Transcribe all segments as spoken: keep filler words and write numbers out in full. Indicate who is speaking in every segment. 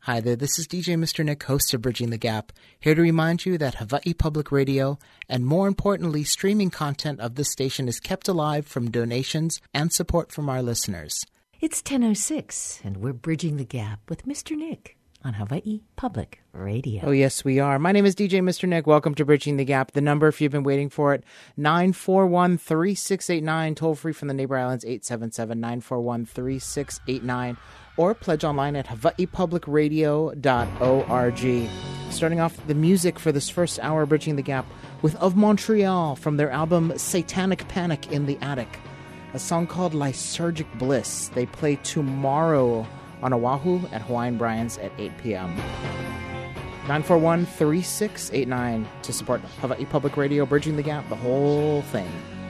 Speaker 1: Hi there, this is D J Mister Nick, host of Bridging the Gap, here to remind you that Hawaii Public Radio and, more importantly, streaming content of this station is kept alive from donations and support from our listeners.
Speaker 2: It's ten oh six, and we're Bridging the Gap with Mister Nick on Hawaii Public Radio.
Speaker 1: Oh, yes, we are. My name is D J Mister Nick. Welcome to Bridging the Gap. The number, if you've been waiting for it, nine four one, three six eight nine, toll free from the neighbor islands, eight seven seven, nine four one, three six eight nine. Or pledge online at hawaii public radio dot org. Starting off the music for this first hour, Bridging the Gap, with Of Montreal from their album Satanic Panic in the Attic. A song called Lysergic Bliss. They play tomorrow on Oahu at Hawaiian Brian's at eight p.m. nine four one, three six eight nine to support Hawaii Public Radio, Bridging the Gap, the whole thing.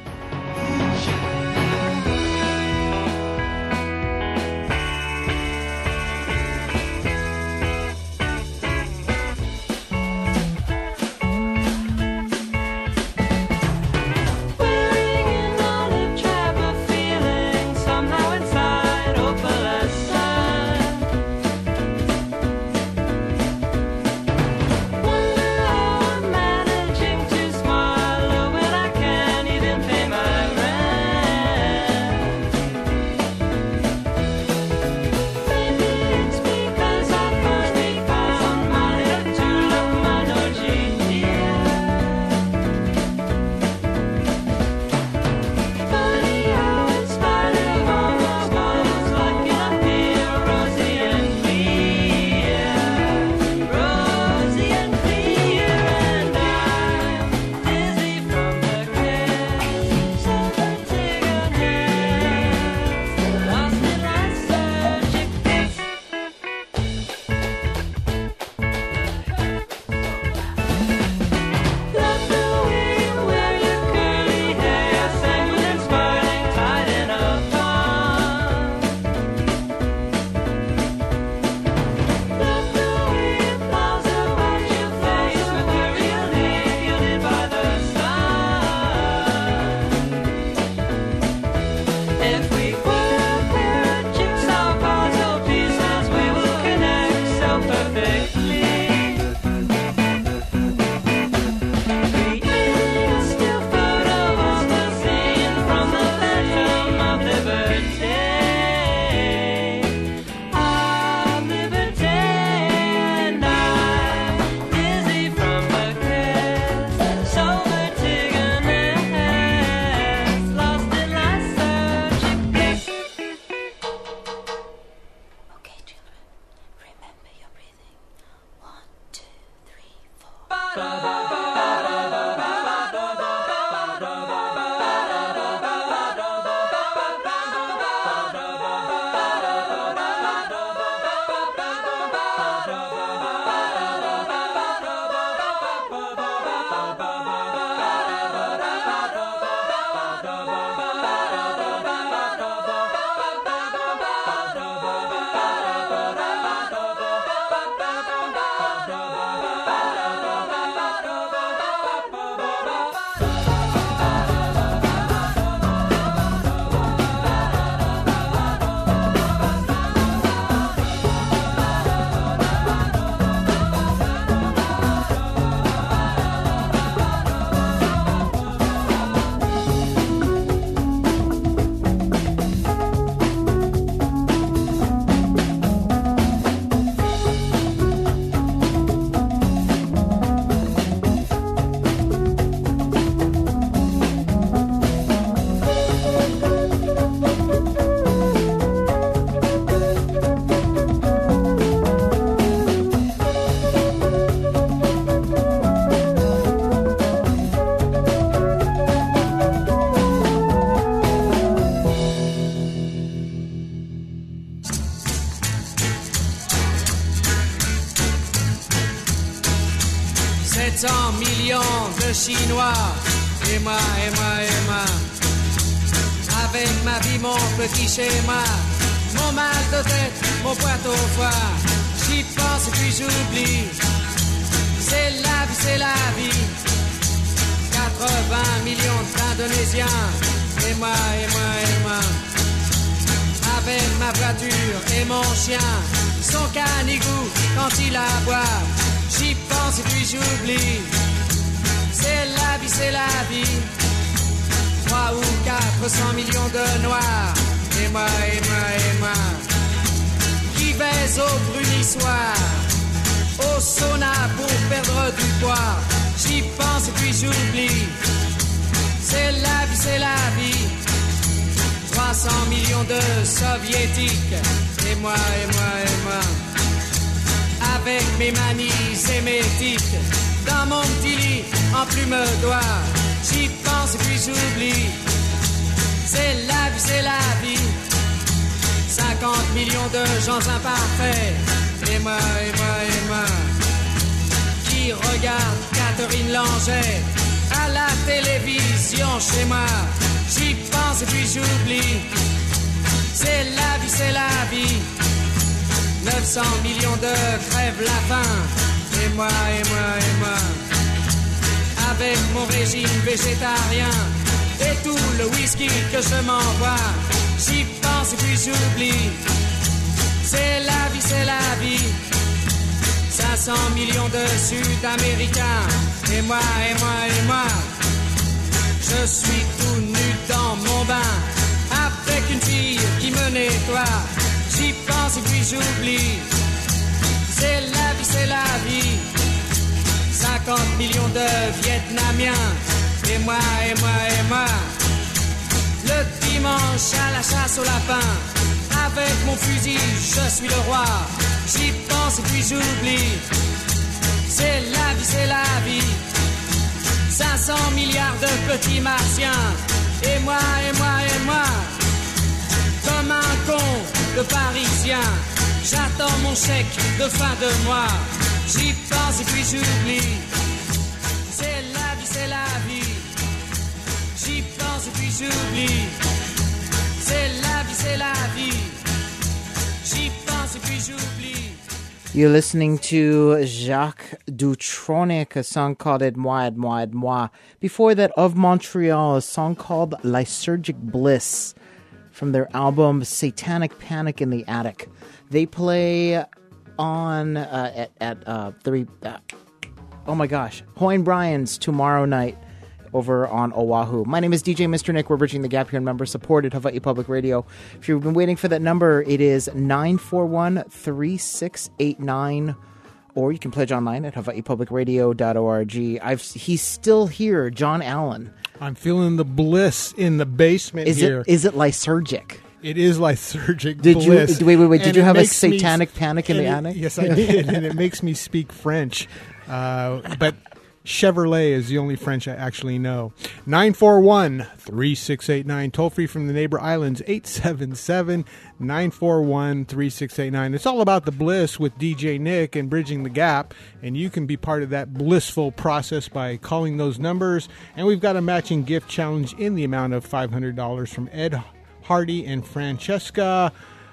Speaker 3: sept cents millions de Chinois, et moi, et moi, et moi. Avec ma vie, mon petit schéma, mon mal de tête, mon poids au foie. J'y pense et puis j'oublie. C'est la vie, c'est la vie. quatre-vingts millions d'Indonésiens, et moi, et moi, et moi. Avec ma voiture et mon chien, son canigou gentil à boire. J'y pense et puis j'oublie. C'est la vie, c'est la vie. Trois ou quatre cents millions de noirs. Et moi, et moi, et moi, qui baise au brunissoir, au sauna pour perdre du poids. J'y pense et puis j'oublie. C'est la vie, c'est la vie. Trois cents millions de soviétiques. Et moi, et moi, et moi, avec mes manies et mes tics, dans mon petit lit en plume d'oie. J'y pense et puis j'oublie. C'est la vie, c'est la vie. Cinquante millions de gens imparfaits. Et moi, et moi, et moi, qui regarde Catherine Langer à la télévision chez moi. J'y pense et puis j'oublie. C'est la vie, c'est la vie. neuf cents millions de crèvent la faim. Et moi, et moi, et moi, avec mon régime végétarien et tout le whisky que je m'envoie. J'y pense et puis j'oublie. C'est la vie, c'est la vie. cinq cents millions de Sud-Américains. Et moi, et moi, et moi, je suis tout nu dans mon bain, avec une fille qui me nettoie. J'y pense et puis j'oublie. C'est la vie, c'est la vie. cinquante millions de Vietnamiens. Et moi, et moi, et moi, le dimanche à la chasse au lapin, avec mon fusil, je suis le roi. J'y pense et puis j'oublie. C'est la vie, c'est la vie. cinq cents milliards de petits martiens. Et moi, et moi, et moi, comme un con de parisien, j'attends mon chèque de fin de mois. J'y pense et puis j'oublie. C'est la vie, c'est la vie. J'y pense et puis j'oublie. C'est la vie, c'est la vie. J'y pense et puis j'oublie.
Speaker 1: You're listening to Jacques Dutronic, a song called Et Moi, Et Moi, Et Moi. Before that, Of Montreal, a song called Lysergic Bliss from their album Satanic Panic in the Attic. They play on uh, at, at uh, three, uh, oh my gosh, Hoyne Bryan's tomorrow night over on Oahu. My name is D J Mister Nick. We're bridging the gap here in member-supported Hawaii Public Radio. If you've been waiting for that number, it is nine four one, three six eight nine, or you can pledge online at hawaii public radio dot org. I've He's still here, John Allen.
Speaker 4: I'm feeling the bliss in the basement
Speaker 1: is
Speaker 4: here.
Speaker 1: It, is it lysergic?
Speaker 4: It is lysergic
Speaker 1: did
Speaker 4: bliss.
Speaker 1: You, wait, wait, wait. Did
Speaker 4: and
Speaker 1: you have a
Speaker 4: satanic
Speaker 1: me, panic in the
Speaker 4: it,
Speaker 1: attic?
Speaker 4: Yes, I did, and it makes me speak French. Uh, but Chevrolet is the only French I actually know. nine four one, three six eight nine. Toll free from the neighbor islands, eight seven seven, nine four one, three six eight nine. It's all about the bliss with D J Nick and Bridging the Gap, and you can be part of that blissful process by calling those numbers. And we've got a matching gift challenge in the amount of five hundred dollars from Ed Hardy and Francesca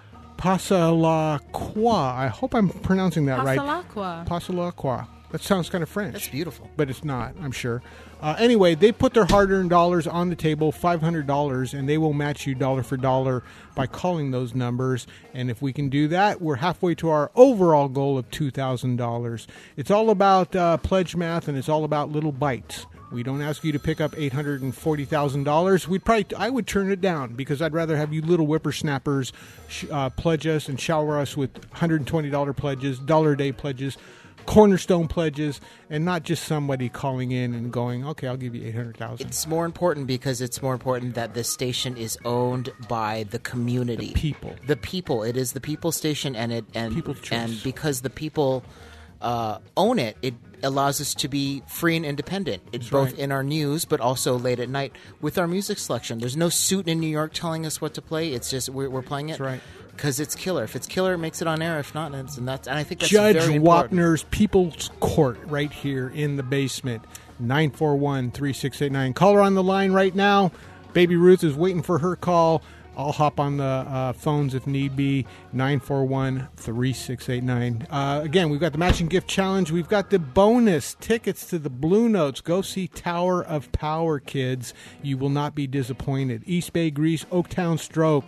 Speaker 4: Passalacqua. I hope I'm pronouncing that right.
Speaker 5: Passalacqua.
Speaker 4: Passalacqua. That sounds kind of French.
Speaker 1: That's beautiful.
Speaker 4: But it's not, I'm sure. Uh, anyway, they put their hard-earned dollars on the table, five hundred dollars, and they will match you dollar for dollar by calling those numbers. And if we can do that, we're halfway to our overall goal of two thousand dollars. It's all about uh, pledge math, and it's all about little bites. We don't ask you to pick up eight hundred forty thousand dollars. We'd probably, I would turn it down because I'd rather have you little whippersnappers sh- uh, pledge us and shower us with one hundred twenty dollars pledges, dollar a day pledges, cornerstone pledges, and not just somebody calling in and going, okay, I'll give you eight hundred thousand dollars.
Speaker 1: It's more important because it's more important that this station is owned by the community.
Speaker 4: The people.
Speaker 1: The people. It is the people station, and it and
Speaker 4: People's choice.
Speaker 1: And because the people uh, own it, it allows us to be free and independent. It's
Speaker 4: That's
Speaker 1: both
Speaker 4: right.
Speaker 1: in our news, but also late at night with our music selection. There's no suit in New York telling us what to play. It's just we're, we're playing it.
Speaker 4: That's right.
Speaker 1: Because it's killer. If it's killer, it makes it on air. If not, it's, and that's and I think that's
Speaker 4: Judge
Speaker 1: very important.
Speaker 4: Wapner's People's Court right here in the basement. nine four one, three six eight nine. Caller on the line right now. Baby Ruth is waiting for her call. I'll hop on the uh, phones if need be. nine four one, three six eight nine. Uh, again, we've got the matching gift challenge. We've got the bonus tickets to the Blue Notes. Go see Tower of Power, kids. You will not be disappointed. East Bay Grease, Oaktown Stroke.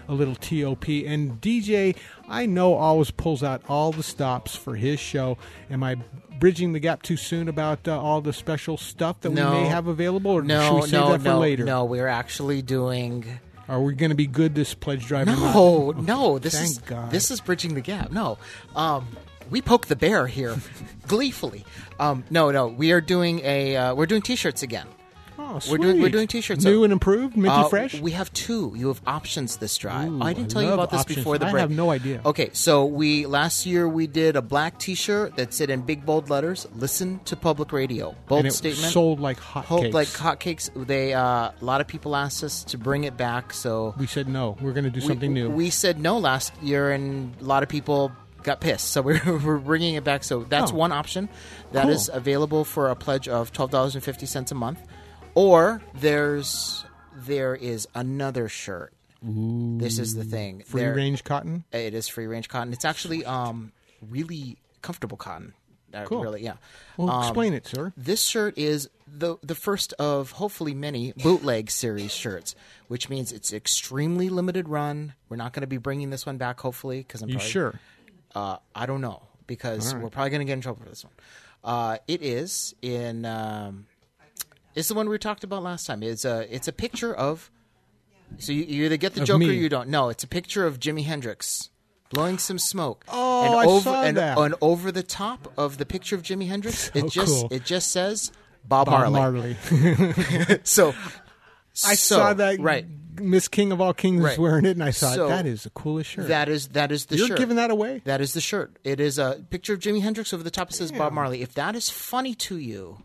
Speaker 4: a little T O P. And D J, I know, always pulls out all the stops for his show. Am I bridging the gap too soon about uh, all the special stuff that
Speaker 1: No.
Speaker 4: we may have available, or
Speaker 1: No,
Speaker 4: should we save
Speaker 1: no,
Speaker 4: that for
Speaker 1: no,
Speaker 4: later?
Speaker 1: no. We're actually doing.
Speaker 4: Are we going to be good this pledge drive? or
Speaker 1: No,
Speaker 4: not?
Speaker 1: no. This
Speaker 4: Thank
Speaker 1: is
Speaker 4: God.
Speaker 1: this is bridging the gap. No, um, we poke the bear here, gleefully. Um, no, no. We are doing a. Uh, we're doing T-shirts again.
Speaker 4: Oh,
Speaker 1: We're doing- we're
Speaker 4: sweet.
Speaker 1: doing T-shirts.
Speaker 4: New and improved, minty
Speaker 1: Uh,
Speaker 4: fresh.
Speaker 1: We have two. You have options this drive.
Speaker 4: Ooh,
Speaker 1: I didn't
Speaker 4: I
Speaker 1: tell you
Speaker 4: love
Speaker 1: about this
Speaker 4: options.
Speaker 1: before the
Speaker 4: I
Speaker 1: break.
Speaker 4: have no idea.
Speaker 1: Okay, so we last year we did a black T-shirt that said in big bold letters, "Listen to public radio." Bold
Speaker 4: and it
Speaker 1: statement.
Speaker 4: sold like hotcakes.
Speaker 1: Hold like hotcakes. They uh, a lot of people asked us to bring it back, so
Speaker 4: We said no. We're going to do
Speaker 1: we-
Speaker 4: something new.
Speaker 1: We said no last year, and a lot of people got pissed. So we're, we're bringing it back. So that's
Speaker 4: Oh.
Speaker 1: one option that is
Speaker 4: Cool.
Speaker 1: available for a pledge of twelve dollars and fifty cents a month. Or there's there is another shirt.
Speaker 4: Ooh.
Speaker 1: This is the thing.
Speaker 4: Free
Speaker 1: There-
Speaker 4: range cotton.
Speaker 1: It is free range cotton. It's actually um, really comfortable cotton. Uh,
Speaker 4: Cool.
Speaker 1: Really, yeah.
Speaker 4: Well,
Speaker 1: Um,
Speaker 4: explain it, sir.
Speaker 1: This shirt is the the first of hopefully many bootleg series shirts, which means it's extremely limited run. We're not going to be bringing this one back, hopefully, because I'm
Speaker 4: You
Speaker 1: probably,
Speaker 4: sure?
Speaker 1: Uh, I don't know because
Speaker 4: All right.
Speaker 1: we're probably going to get in trouble for this one. Uh, it is in. Um, it's the one we talked about last time. It's a it's a picture of. So you, you either get the
Speaker 4: Of
Speaker 1: joke
Speaker 4: me.
Speaker 1: or you don't. No, it's a picture of Jimi Hendrix blowing some smoke.
Speaker 4: Oh,
Speaker 1: and
Speaker 4: I
Speaker 1: over,
Speaker 4: saw
Speaker 1: and,
Speaker 4: that.
Speaker 1: And over the top of the picture of Jimi Hendrix,
Speaker 4: So
Speaker 1: it just
Speaker 4: cool.
Speaker 1: it just says Bob,
Speaker 4: Bob
Speaker 1: Marley.
Speaker 4: Marley.
Speaker 1: So
Speaker 4: I
Speaker 1: so,
Speaker 4: saw that.
Speaker 1: right.
Speaker 4: Miss King of all Kings
Speaker 1: Right.
Speaker 4: is wearing it, and I thought
Speaker 1: So,
Speaker 4: that is the coolest shirt.
Speaker 1: That is that is the
Speaker 4: You're
Speaker 1: shirt.
Speaker 4: giving that away?
Speaker 1: That is the shirt. It is a picture of Jimi Hendrix over the top. It says Bob
Speaker 4: Damn.
Speaker 1: Marley. If that is funny to you,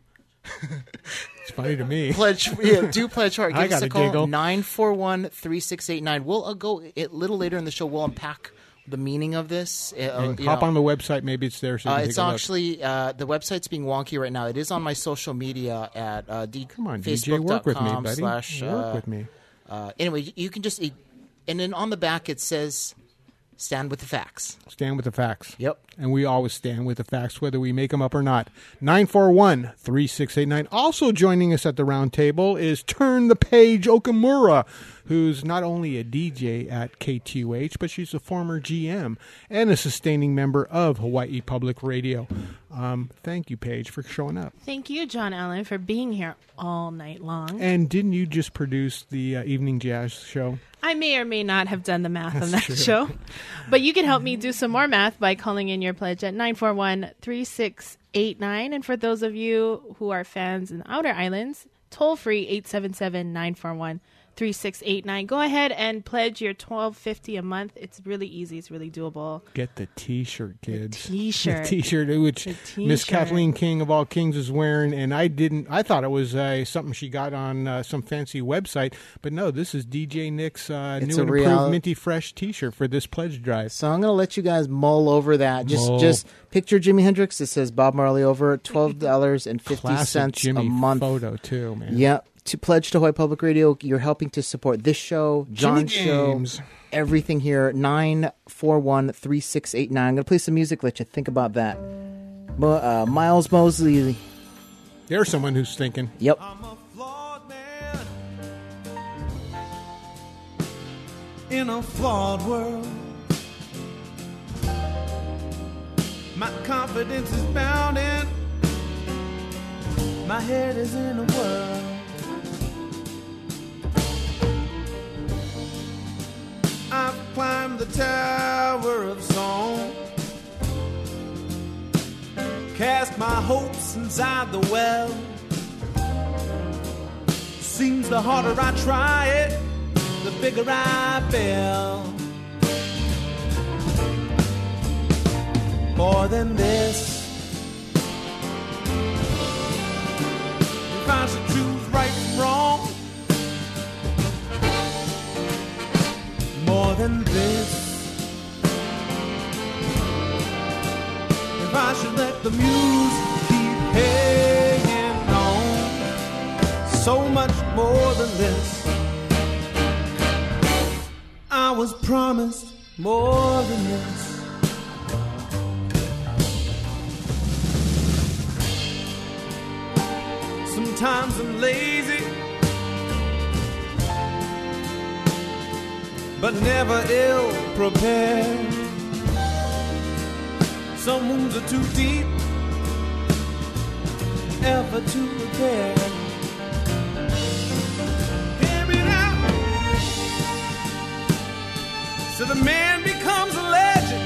Speaker 4: It's funny to me.
Speaker 1: pledge. Yeah, do pledge hard. Give
Speaker 4: I
Speaker 1: us
Speaker 4: got
Speaker 1: a
Speaker 4: a
Speaker 1: call
Speaker 4: giggle.
Speaker 1: nine four one three six eight nine. We'll uh, go a little later in the show. We'll unpack the meaning of this. Uh,
Speaker 4: And
Speaker 1: you
Speaker 4: hop
Speaker 1: know.
Speaker 4: on the website. Maybe it's there. So you
Speaker 1: Uh,
Speaker 4: can
Speaker 1: it's
Speaker 4: take a look.
Speaker 1: actually uh, the website's being wonky right now. It is on my social media at uh, d-
Speaker 4: Come on, D J, work with me,
Speaker 1: facebook.com
Speaker 4: buddy.
Speaker 1: slash,
Speaker 4: work
Speaker 1: uh,
Speaker 4: with me.
Speaker 1: Uh, anyway, you- you can just and then on the back it says "Stand with the facts."
Speaker 4: Stand with the facts.
Speaker 1: Yep.
Speaker 4: And we always stand with the facts, whether we make them up or not. nine four one three six eight nine. Also joining us at the round table is Turn the Page Okamura, who's not only a D J at K T U H, but she's a former G M and a sustaining member of Hawaii Public Radio. Um, thank you, Paige, for showing up.
Speaker 5: Thank you, John Allen, for being here all night long.
Speaker 4: And didn't you just produce the uh, Evening Jazz show?
Speaker 5: I may or may not have done the math on that show, but you can help me do some more math by calling in your pledge at nine four one three six eight nine. And for those of you who are fans in the Outer Islands, toll free eight seven seven nine four one three six eight nine. Go ahead and pledge your twelve fifty a month. It's really easy. It's really doable.
Speaker 4: Get the T-shirt, kids.
Speaker 5: T-shirt.
Speaker 4: The T-shirt, which
Speaker 5: The
Speaker 4: Miss
Speaker 5: T-shirt.
Speaker 4: Kathleen King of all Kings is wearing, and I didn't. I thought it was uh, something she got on uh, some fancy website, but no, this is D J Nick's uh,
Speaker 1: It's
Speaker 4: new
Speaker 1: a
Speaker 4: and
Speaker 1: real-
Speaker 4: improved minty fresh T-shirt for this pledge drive.
Speaker 1: So I'm going to let you guys mull over that. Just
Speaker 4: Mull.
Speaker 1: just picture Jimi Hendrix. It says Bob Marley over it, twelve dollars and fifty
Speaker 4: Classic
Speaker 1: cents
Speaker 4: Jimmy
Speaker 1: a month.
Speaker 4: photo too, man.
Speaker 1: Yep. To pledge to Hawaii Public Radio, you're helping to support this show, John's
Speaker 4: Jimmy
Speaker 1: show,
Speaker 4: James.
Speaker 1: everything here. nine four one three six eight nine. I'm going to play some music, let you think about that. Mo- uh, Miles Mosley.
Speaker 4: There's someone who's thinking.
Speaker 1: Yep.
Speaker 3: I'm a flawed man in a flawed world. My confidence is bounded. My head is in a whirl. I've climbed the tower of song, cast my hopes inside the well. Seems the harder I try it, the bigger I fail. More than this, if I should choose right and wrong. More than this, if I should let the music keep hanging on. So much more than this, I was promised more than this. Sometimes I'm lazy, but never ill prepared. Some wounds are too deep ever to repair. Hear me now. So the man becomes a legend,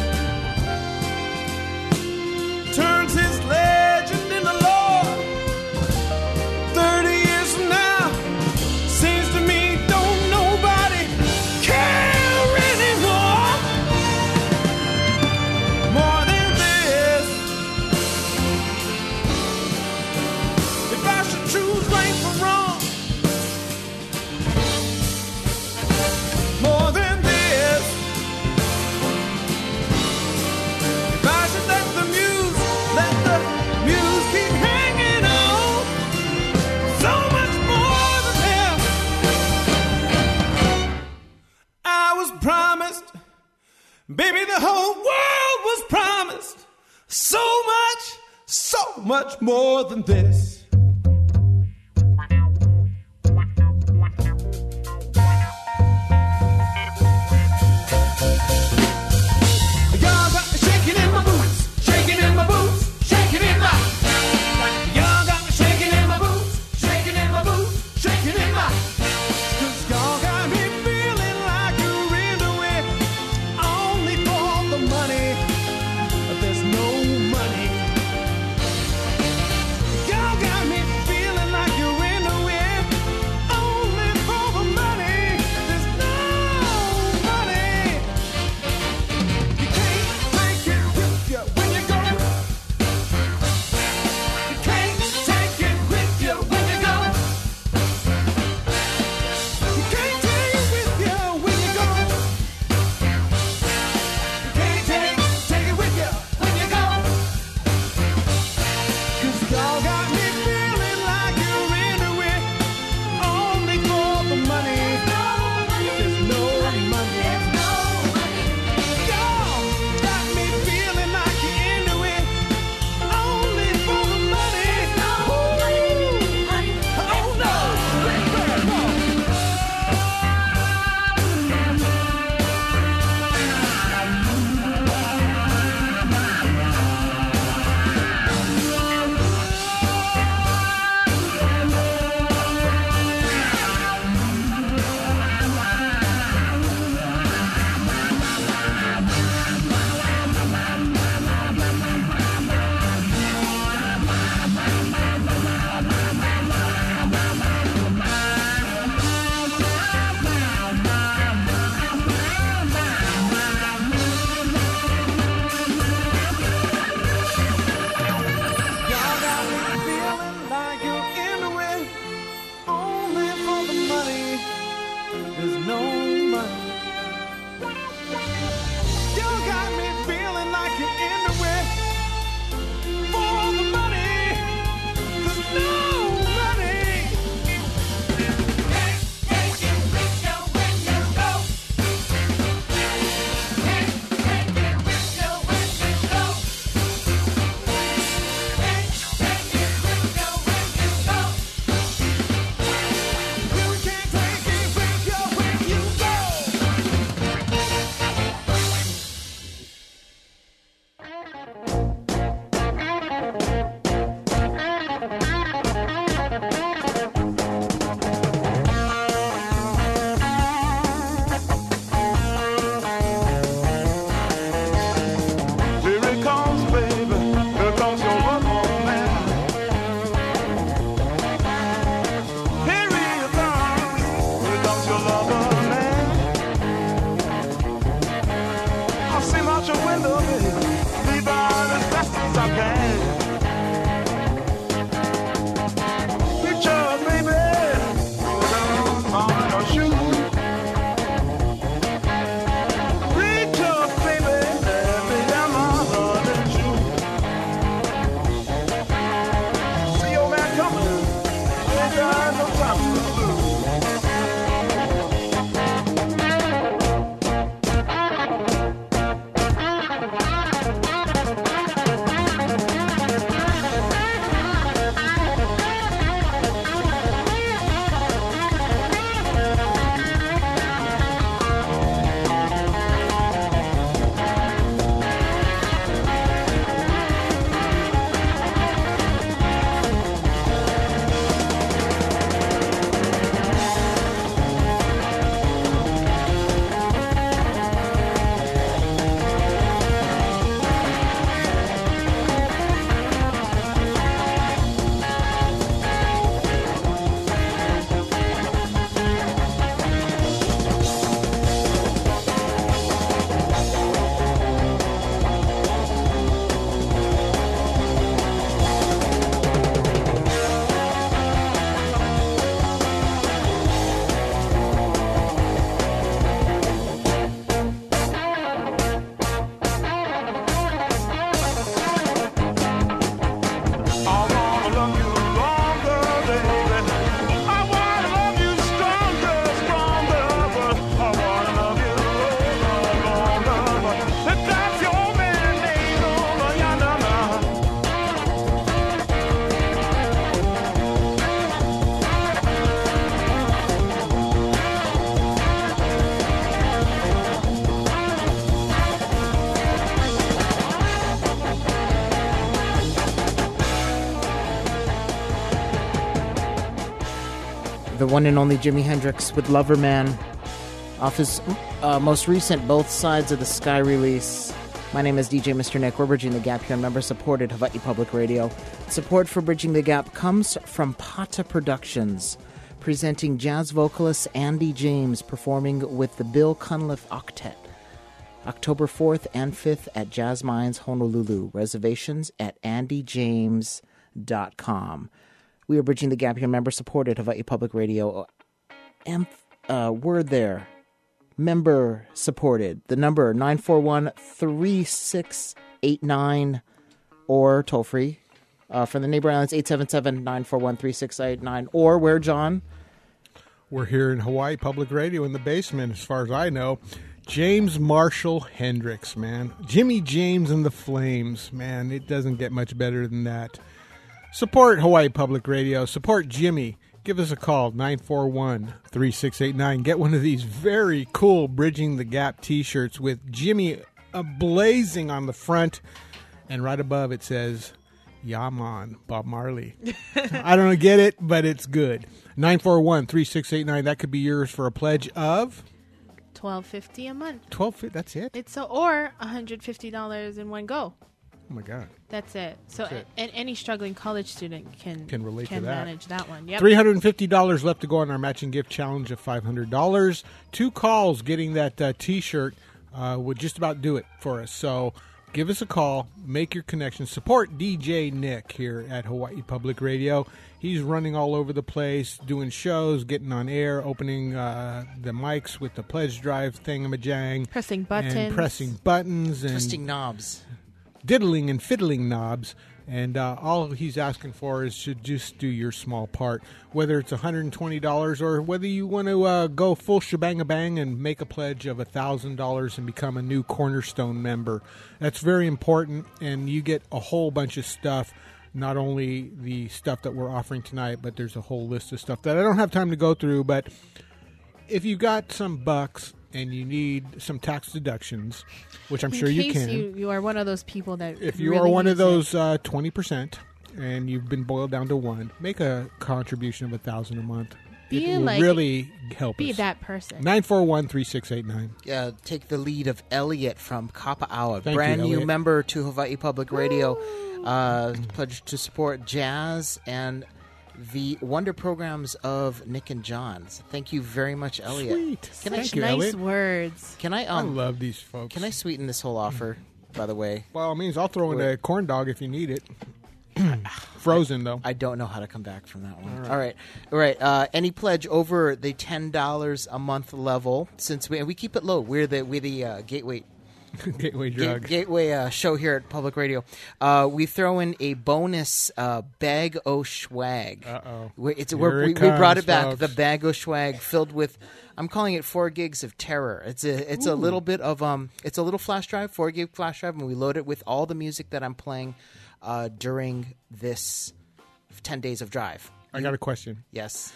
Speaker 3: turns his legend into law. Thirty years from now, seems to me don't nobody care anymore. More than this, if I should choose right from wrong, more than this, if I should let the muse, let the muse keep hanging on, so much more than hell. I was promised, baby, the whole world was promised, so much, so much more than this. Y'all got me shaking in my boots, shaking in my boots, shaking in my. Y'all got me shaking in my boots, shaking in my boots, shaking in my. 'Cause y'all got me feeling like you're into it only for the money, but there's no money. Y'all got
Speaker 1: the one and only Jimi Hendrix with Loverman off his uh, most recent Both Sides of the Sky release. My name is D J Mister Nick. We're Bridging the Gap here on member-supported Hawaii Public Radio. Support for Bridging the Gap comes from Pata Productions, presenting jazz vocalist Andy James performing with the Bill Cunliffe Octet, October fourth and fifth at Jazz Minds, Honolulu. Reservations at andy james dot com. We are Bridging the Gap here, member-supported Hawaii Public Radio. Am- uh, word there. Member supported. The number nine four one, three six eight nine or toll free uh, from the Neighbor Islands eight seven seven, nine four one, three six eight nine. Or where, John?
Speaker 4: We're here in Hawaii Public Radio in the basement, as far as I know. James Marshall Hendrix, man. Jimmy James and the Flames, man. It doesn't get much better than that. Support Hawaii Public Radio. Support Jimmy. Give us a call, nine four one, three six eight nine. Get one of these very cool Bridging the Gap t-shirts with Jimmy blazing on the front. And right above it says, Yaman, Bob Marley. I don't get it, but it's good. nine four one, three six eight nine. That could be yours for a pledge of
Speaker 5: twelve fifty a month.
Speaker 4: twelve fifty. That's it?
Speaker 5: It's so, or one hundred fifty dollars in one go.
Speaker 4: Oh, my God.
Speaker 5: That's it. So
Speaker 4: That's it.
Speaker 5: And any struggling college student can
Speaker 4: Can relate
Speaker 5: can
Speaker 4: to that.
Speaker 5: manage that one. Yep.
Speaker 4: three hundred fifty dollars left to go on our matching gift challenge of five hundred dollars. Two calls getting that uh, T-shirt uh, would just about do it for us. So give us a call. Make your connection. Support D J Nick here at Hawaii Public Radio. He's running all over the place, doing shows, getting on air, opening uh, the mics with the pledge drive thingamajang.
Speaker 5: Pressing buttons.
Speaker 4: And pressing buttons. And
Speaker 1: Twisting knobs.
Speaker 4: diddling and fiddling knobs, and uh, all he's asking for is to just do your small part, whether it's one hundred twenty dollars or whether you want to uh, go full shebang-a-bang and make a pledge of one thousand dollars and become a new Cornerstone member. That's very important, and you get a whole bunch of stuff, not only the stuff that we're offering tonight, but there's a whole list of stuff that I don't have time to go through, but if you got some bucks and you need some tax deductions, which I'm
Speaker 5: in
Speaker 4: sure you
Speaker 5: case
Speaker 4: can.
Speaker 5: You, you are one of those people that
Speaker 4: If you
Speaker 5: really
Speaker 4: are one of
Speaker 5: use it.
Speaker 4: those uh, twenty percent and you've been boiled down to one, make a contribution of a thousand a month.
Speaker 5: Be
Speaker 4: it will
Speaker 5: like-
Speaker 4: really help
Speaker 5: be
Speaker 4: us.
Speaker 5: that person.
Speaker 4: nine four one, three six eight nine.
Speaker 1: Uh, take the lead of Elliot from Kapa'awa,
Speaker 4: Thank
Speaker 1: brand
Speaker 4: you,
Speaker 1: new
Speaker 4: Elliot.
Speaker 1: member to Hawaii Public Radio. Uh, pledged to support jazz and the wonder programs of Nick and John's. Thank you very much, Elliot.
Speaker 4: Sweet.
Speaker 1: Can I,
Speaker 4: Thank you,
Speaker 5: nice
Speaker 4: Elliot.
Speaker 5: words.
Speaker 1: can I
Speaker 4: I
Speaker 1: um
Speaker 4: love these folks.
Speaker 1: can I sweeten this whole offer? By the way,
Speaker 4: By all means, I'll throw in
Speaker 1: Wait.
Speaker 4: a corn dog if you need it. Frozen, though.
Speaker 1: I don't know how to come back from that one. All right, all right. Uh, any pledge over the ten dollars a month level, since we and we keep it low. We're the we're the uh, gateway.
Speaker 4: Gateway
Speaker 1: Ga-
Speaker 4: drug.
Speaker 1: Gateway uh, show here at Public Radio. Uh, we throw in a bonus uh, bag o' swag.
Speaker 4: Uh-oh.
Speaker 1: We- It's,
Speaker 4: Here
Speaker 1: we're,
Speaker 4: it
Speaker 1: we, we brought
Speaker 4: comes,
Speaker 1: it back.
Speaker 4: folks.
Speaker 1: The bag o' swag filled with, I'm calling it four gigs of terror. It's a it's a little bit of um, it's a little flash drive, four gig flash drive, and we load it with all the music that I'm playing uh, during this ten days of drive.
Speaker 4: I got a question.
Speaker 1: Yes.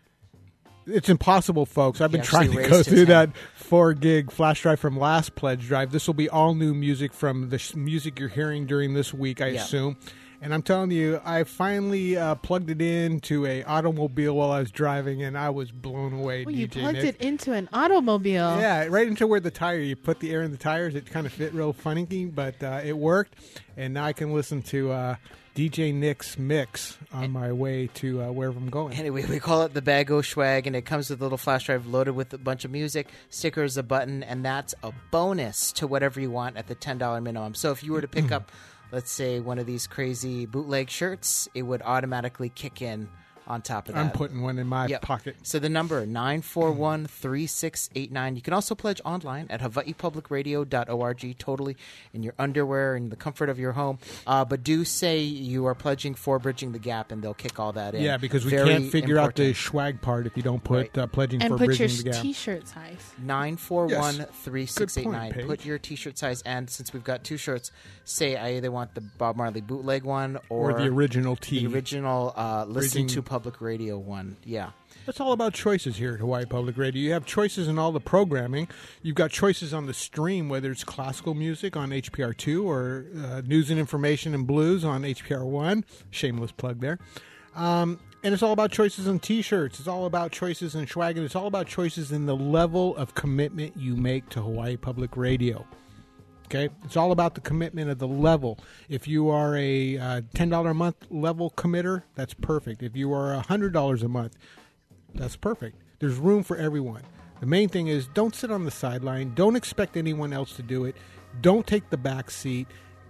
Speaker 4: It's impossible, folks. I've been
Speaker 1: He
Speaker 4: trying
Speaker 1: actually
Speaker 4: to go
Speaker 1: raised his
Speaker 4: through that
Speaker 1: hand.
Speaker 4: four gig flash drive from last pledge drive. This will be all new music from the sh- music you're hearing during this week, I
Speaker 1: Yeah.
Speaker 4: assume. And I'm telling you, I finally uh, plugged it into a automobile while I was driving, and I was blown away.
Speaker 5: Oh,
Speaker 4: D J
Speaker 5: you plugged
Speaker 4: Nick.
Speaker 5: it into an automobile.
Speaker 4: Yeah, right into where the tire. You put the air in the tires. It kind of fit real funky, but uh, it worked. And now I can listen to uh, D J Nick's mix on my way to uh, wherever I'm going.
Speaker 1: Anyway, we call it the Bag o' Swag, and it comes with a little flash drive loaded with a bunch of music, stickers, a button, and that's a bonus to whatever you want at the ten dollars minimum. So if you were to pick up, let's say, one of these crazy bootleg shirts, it would automatically kick in on top of that.
Speaker 4: I'm putting one in my
Speaker 1: Yep.
Speaker 4: pocket.
Speaker 1: So the number, nine four one, three six eight nine. You can also pledge online at hawaii public radio dot org, totally in your underwear and the comfort of your home. Uh, but do say you are pledging for Bridging the Gap, and they'll kick all that in.
Speaker 4: Yeah, because we
Speaker 1: Very
Speaker 4: can't figure out the
Speaker 1: important.
Speaker 4: swag part if you don't put
Speaker 1: Right.
Speaker 4: uh, pledging
Speaker 5: And
Speaker 4: for
Speaker 5: put your
Speaker 4: bridging the gap.
Speaker 5: t-shirt size.
Speaker 1: nine four one, three six eight nine.
Speaker 4: Good point,
Speaker 1: Put
Speaker 4: Paige.
Speaker 1: your T-shirt size, and since we've got two shirts, say I either want the Bob Marley bootleg one or,
Speaker 4: or the original T.
Speaker 1: the original uh, Listen
Speaker 4: Bridging-
Speaker 1: to Public Radio one. Yeah.
Speaker 4: It's all about choices here at Hawaii Public Radio. You have choices in all the programming. You've got choices on the stream, whether it's classical music on H P R two or uh, news and information and blues on H P R one. Shameless plug there. Um, and it's all about choices in T-shirts. It's all about choices in swag. And it's all about choices in the level of commitment you make to Hawaii Public Radio. Okay? It's all about the commitment of the level. If you are a uh, ten dollars a month level committer, that's perfect. If you are one hundred dollars a month, that's perfect. There's room for everyone. The main thing is don't sit on the sideline. Don't expect anyone else to do it. Don't take the back seat.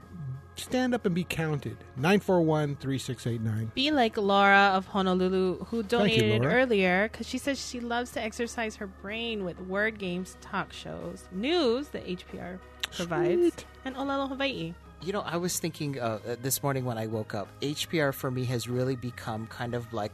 Speaker 4: Stand up and be counted. nine four one, three six eight nine.
Speaker 5: Be like Laura of Honolulu, who donated
Speaker 4: Laura.
Speaker 5: earlier, because she says she loves to exercise her brain with word games, talk shows, news that H P R provides,
Speaker 4: Sweet.
Speaker 5: and Olelo Hawaii.
Speaker 1: You know, I was thinking uh, this morning when I woke up, H P R for me has really become kind of like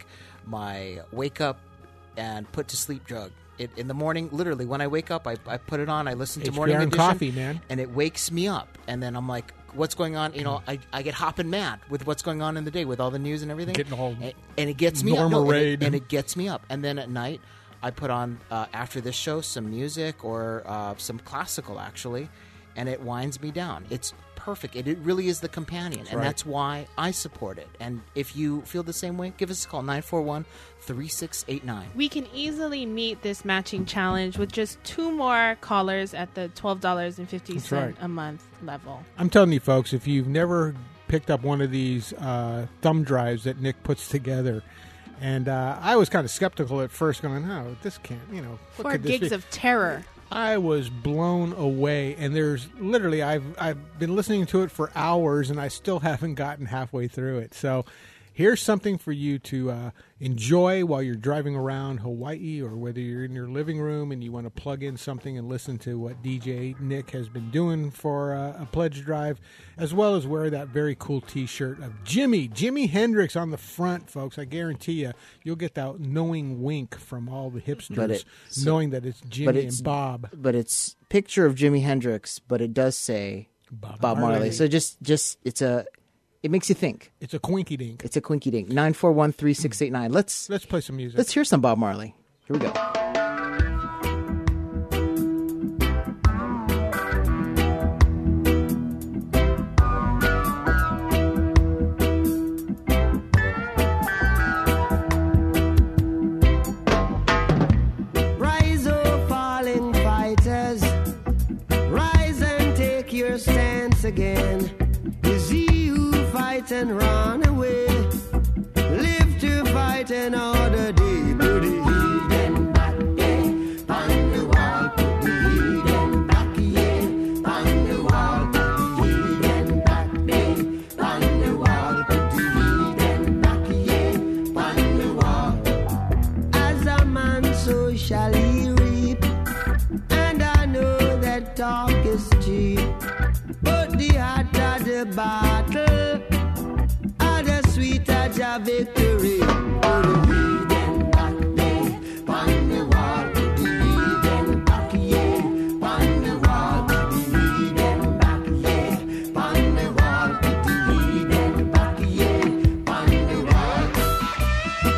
Speaker 1: my wake up and put to sleep drug. It, in the morning, literally, when I wake up, I, I put it on, I listen to
Speaker 4: H P R
Speaker 1: Morning
Speaker 4: and
Speaker 1: Edition,
Speaker 4: coffee, man.
Speaker 1: and it wakes me up. And then I'm like, what's going on? You know, I, I get hopping mad with what's going on in the day, with all the news and everything.
Speaker 4: Getting all
Speaker 1: and, and it gets me up.
Speaker 4: Norma
Speaker 1: No, and,
Speaker 4: Raid.
Speaker 1: it, and it gets me up. And then at night, I put on, uh, after this show, some music or uh, some classical, actually, and it winds me down. It's perfect. It, it really is the companion, and
Speaker 4: right.
Speaker 1: that's why I support it. And if you feel the same way, give us a call, nine four one, three six eight nine.
Speaker 5: We can easily meet this matching challenge with just two more callers at the twelve dollars and fifty cents
Speaker 4: right.
Speaker 5: a month level.
Speaker 4: I'm telling you, folks, if you've never picked up one of these uh, thumb drives that Nick puts together, and uh, I was kind of skeptical at first, going, "Oh, this can't, you know, what
Speaker 5: Four
Speaker 4: could this
Speaker 5: gigs
Speaker 4: be?"
Speaker 5: of terror.
Speaker 4: I was blown away, and there's literally I've I've been listening to it for hours, and I still haven't gotten halfway through it. So here's something for you to uh, enjoy while you're driving around Hawaii, or whether you're in your living room and you want to plug in something and listen to what D J Nick has been doing for uh, a pledge drive, as well as wear that very cool T-shirt of Jimmy, Jimi Hendrix on the front, folks. I guarantee you, you'll get that knowing wink from all the hipsters,
Speaker 1: But it- so-
Speaker 4: knowing that it's Jimmy
Speaker 1: but it's-
Speaker 4: and Bob.
Speaker 1: But it's picture of Jimi Hendrix, but it does say
Speaker 4: Bob
Speaker 1: Bob
Speaker 4: Marley.
Speaker 1: Marley. So just, just it's a, it makes you think.
Speaker 4: It's a quinky dink.
Speaker 1: It's a quinky dink. nine four one, three six eight nine. Let's
Speaker 4: Let's play some music.
Speaker 1: let's hear some Bob Marley. Here we go.
Speaker 6: Rise, oh falling fighters, rise and take your stance again. Is he who fight and run away, live to fight another day. Put the heathen back, yeah, on the wall. Put the heathen back, yeah, on the wall. Put the heathen back, yeah, on the wall. Put the heathen back, yeah, on the wall. As a man, so shall he reap. And I know that talk is cheap, but the harder the battle, and the sweeter the victory. Put the heathen back, yeah, on the wall. Put the heathen back, yeah, on the wall. Put the heathen back, yeah, on the wall. Put the heathen back, yeah, on the wall.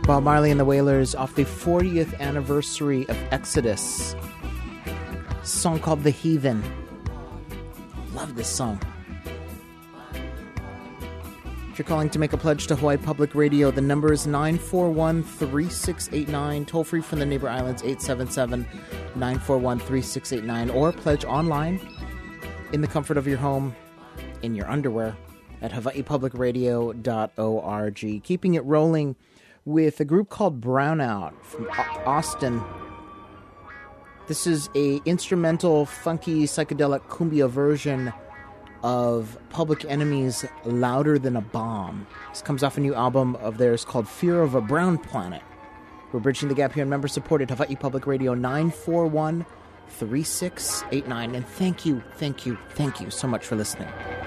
Speaker 1: Bob Marley and the Wailers off the fortieth anniversary of Exodus. A song called The Heathen. Love this song. If you're calling to make a pledge to Hawaii Public Radio, the number is nine four one, three six eight nine, toll free from the Neighbor Islands, eight seven seven, nine four one, three six eight nine, or pledge online in the comfort of your home, in your underwear, at hawaii public radio dot org. Keeping it rolling with a group called Brownout from Austin. This is a instrumental, funky, psychedelic cumbia version of Public Enemy's Louder Than a Bomb. This comes off a new album of theirs called Fear of a Brown Planet. We're bridging the gap here on member-supported Hawaii Public Radio, nine four one, three six eight nine. And thank you, thank you, thank you so much for listening.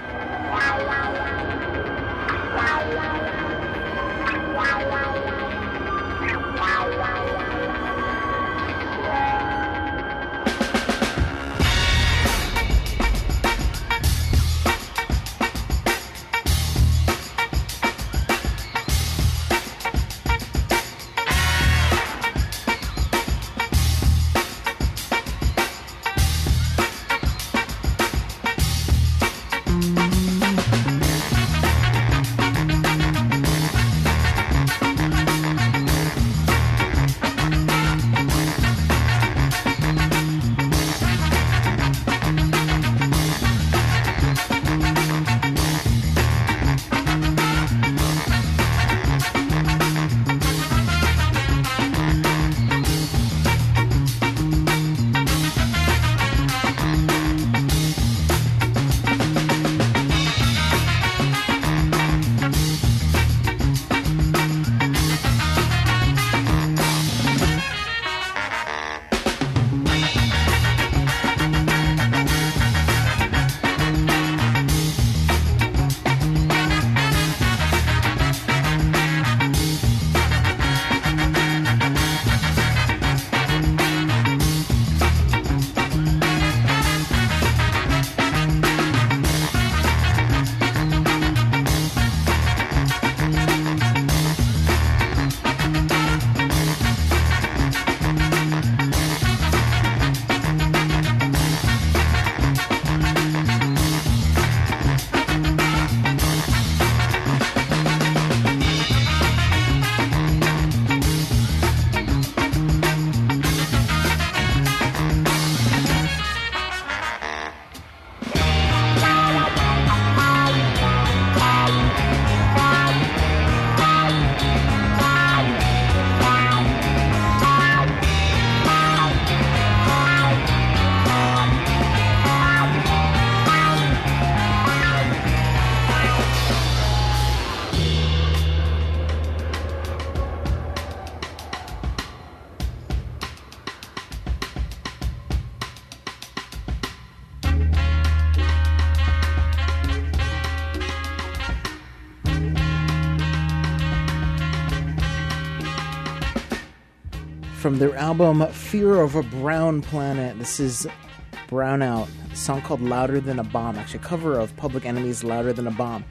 Speaker 1: From their album Fear of a Brown Planet, this is Brownout, a song called Louder Than a Bomb, actually a cover of Public Enemy's Louder Than a Bomb,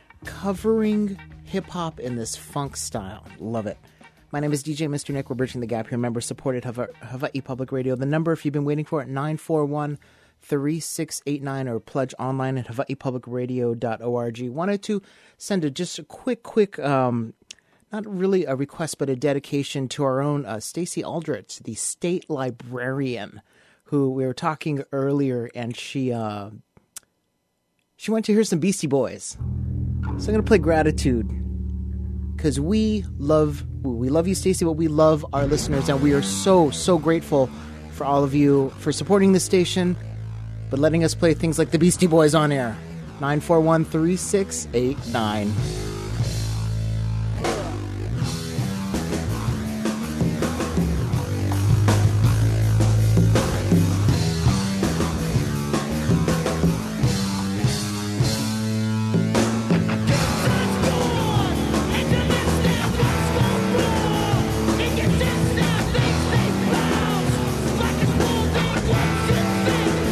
Speaker 1: covering hip-hop in this funk style. Love it. My name is D J Mister Nick. We're bridging the gap here. Member supported Hawaii Public Radio. The number, if you've been waiting for it, nine four one, three six eight nine, or pledge online at hawaii public radio dot org. Wanted to send a, just a quick, quick, um, not really a request, but a dedication to our own uh, Stacey Aldrich, the state librarian, who we were talking earlier, and she uh, she went to hear some Beastie Boys. So I'm going to play Gratitude, because we love we love you, Stacey, but we love our listeners, and we are so, so grateful for all of you for supporting the station, but letting us play things like the Beastie Boys on air. nine four one, three six eight nine.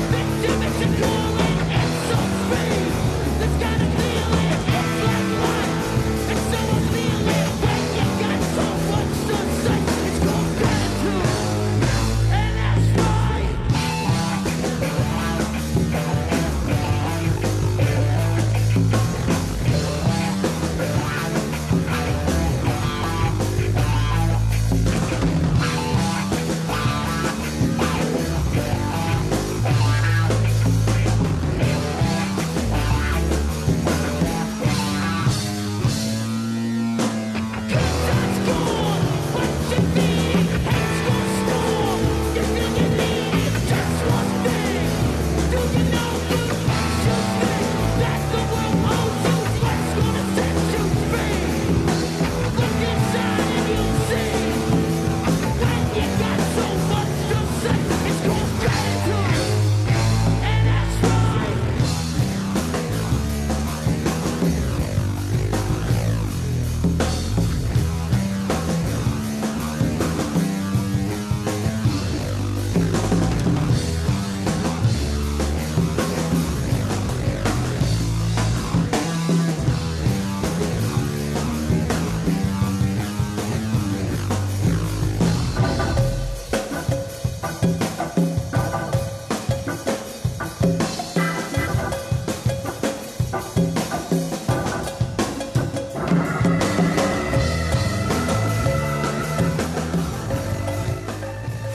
Speaker 7: Let's gotta feel it, it's like life.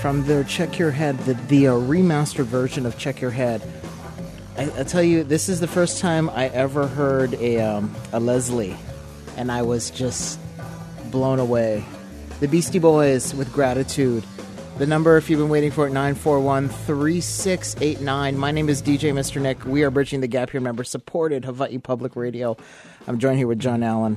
Speaker 1: from their Check Your Head, the, the uh, remastered version of Check Your Head. I, I tell you, this is the first time I ever heard a um, a Leslie, and I was just blown away. The Beastie Boys with Gratitude. The number, if you've been waiting for it, nine four one, three six eight nine. My name is D J Mister Nick. We are Bridging the Gap here, member supported Hawaii Public Radio. I'm joined here with John Allen.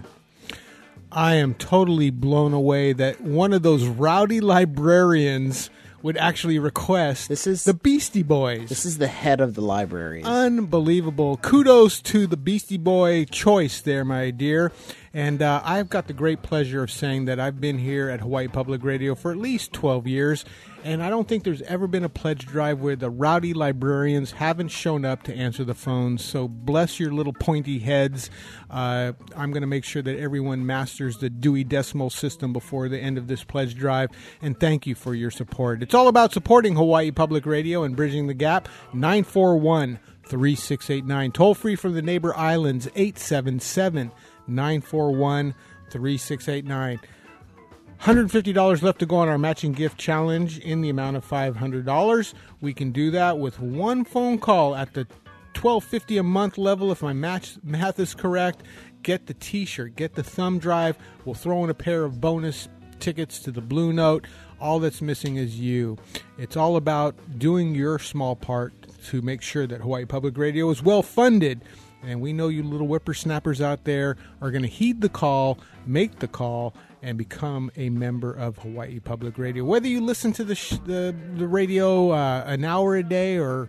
Speaker 4: I am totally blown away that one of those rowdy librarians would actually request
Speaker 1: This is-
Speaker 4: the Beastie Boys.
Speaker 1: This is the head of the library.
Speaker 4: Unbelievable. Kudos to the Beastie Boy choice there, my dear. And uh, I've got the great pleasure of saying that I've been here at Hawaii Public Radio for at least twelve years, and I don't think there's ever been a pledge drive where the rowdy librarians haven't shown up to answer the phones. So bless your little pointy heads. Uh, I'm going to make sure that everyone masters the Dewey Decimal System before the end of this pledge drive, and thank you for your support. It's all about supporting Hawaii Public Radio and Bridging the Gap. nine four one, three six eight nine. Toll free from the neighbor islands, eight seven seven, nine four one, three six eight nine. one hundred fifty dollars left to go on our matching gift challenge in the amount of five hundred dollars. We can do that with one phone call at the twelve fifty a month level if my match math is correct. Get the t-shirt, get the thumb drive. We'll throw in a pair of bonus tickets to the Blue Note. All that's missing is you. It's all about doing your small part to make sure that Hawaii Public Radio is well funded. And we know you little whippersnappers out there are going to heed the call, make the call, and become a member of Hawaii Public Radio. Whether you listen to the sh- the, the radio uh, an hour a day or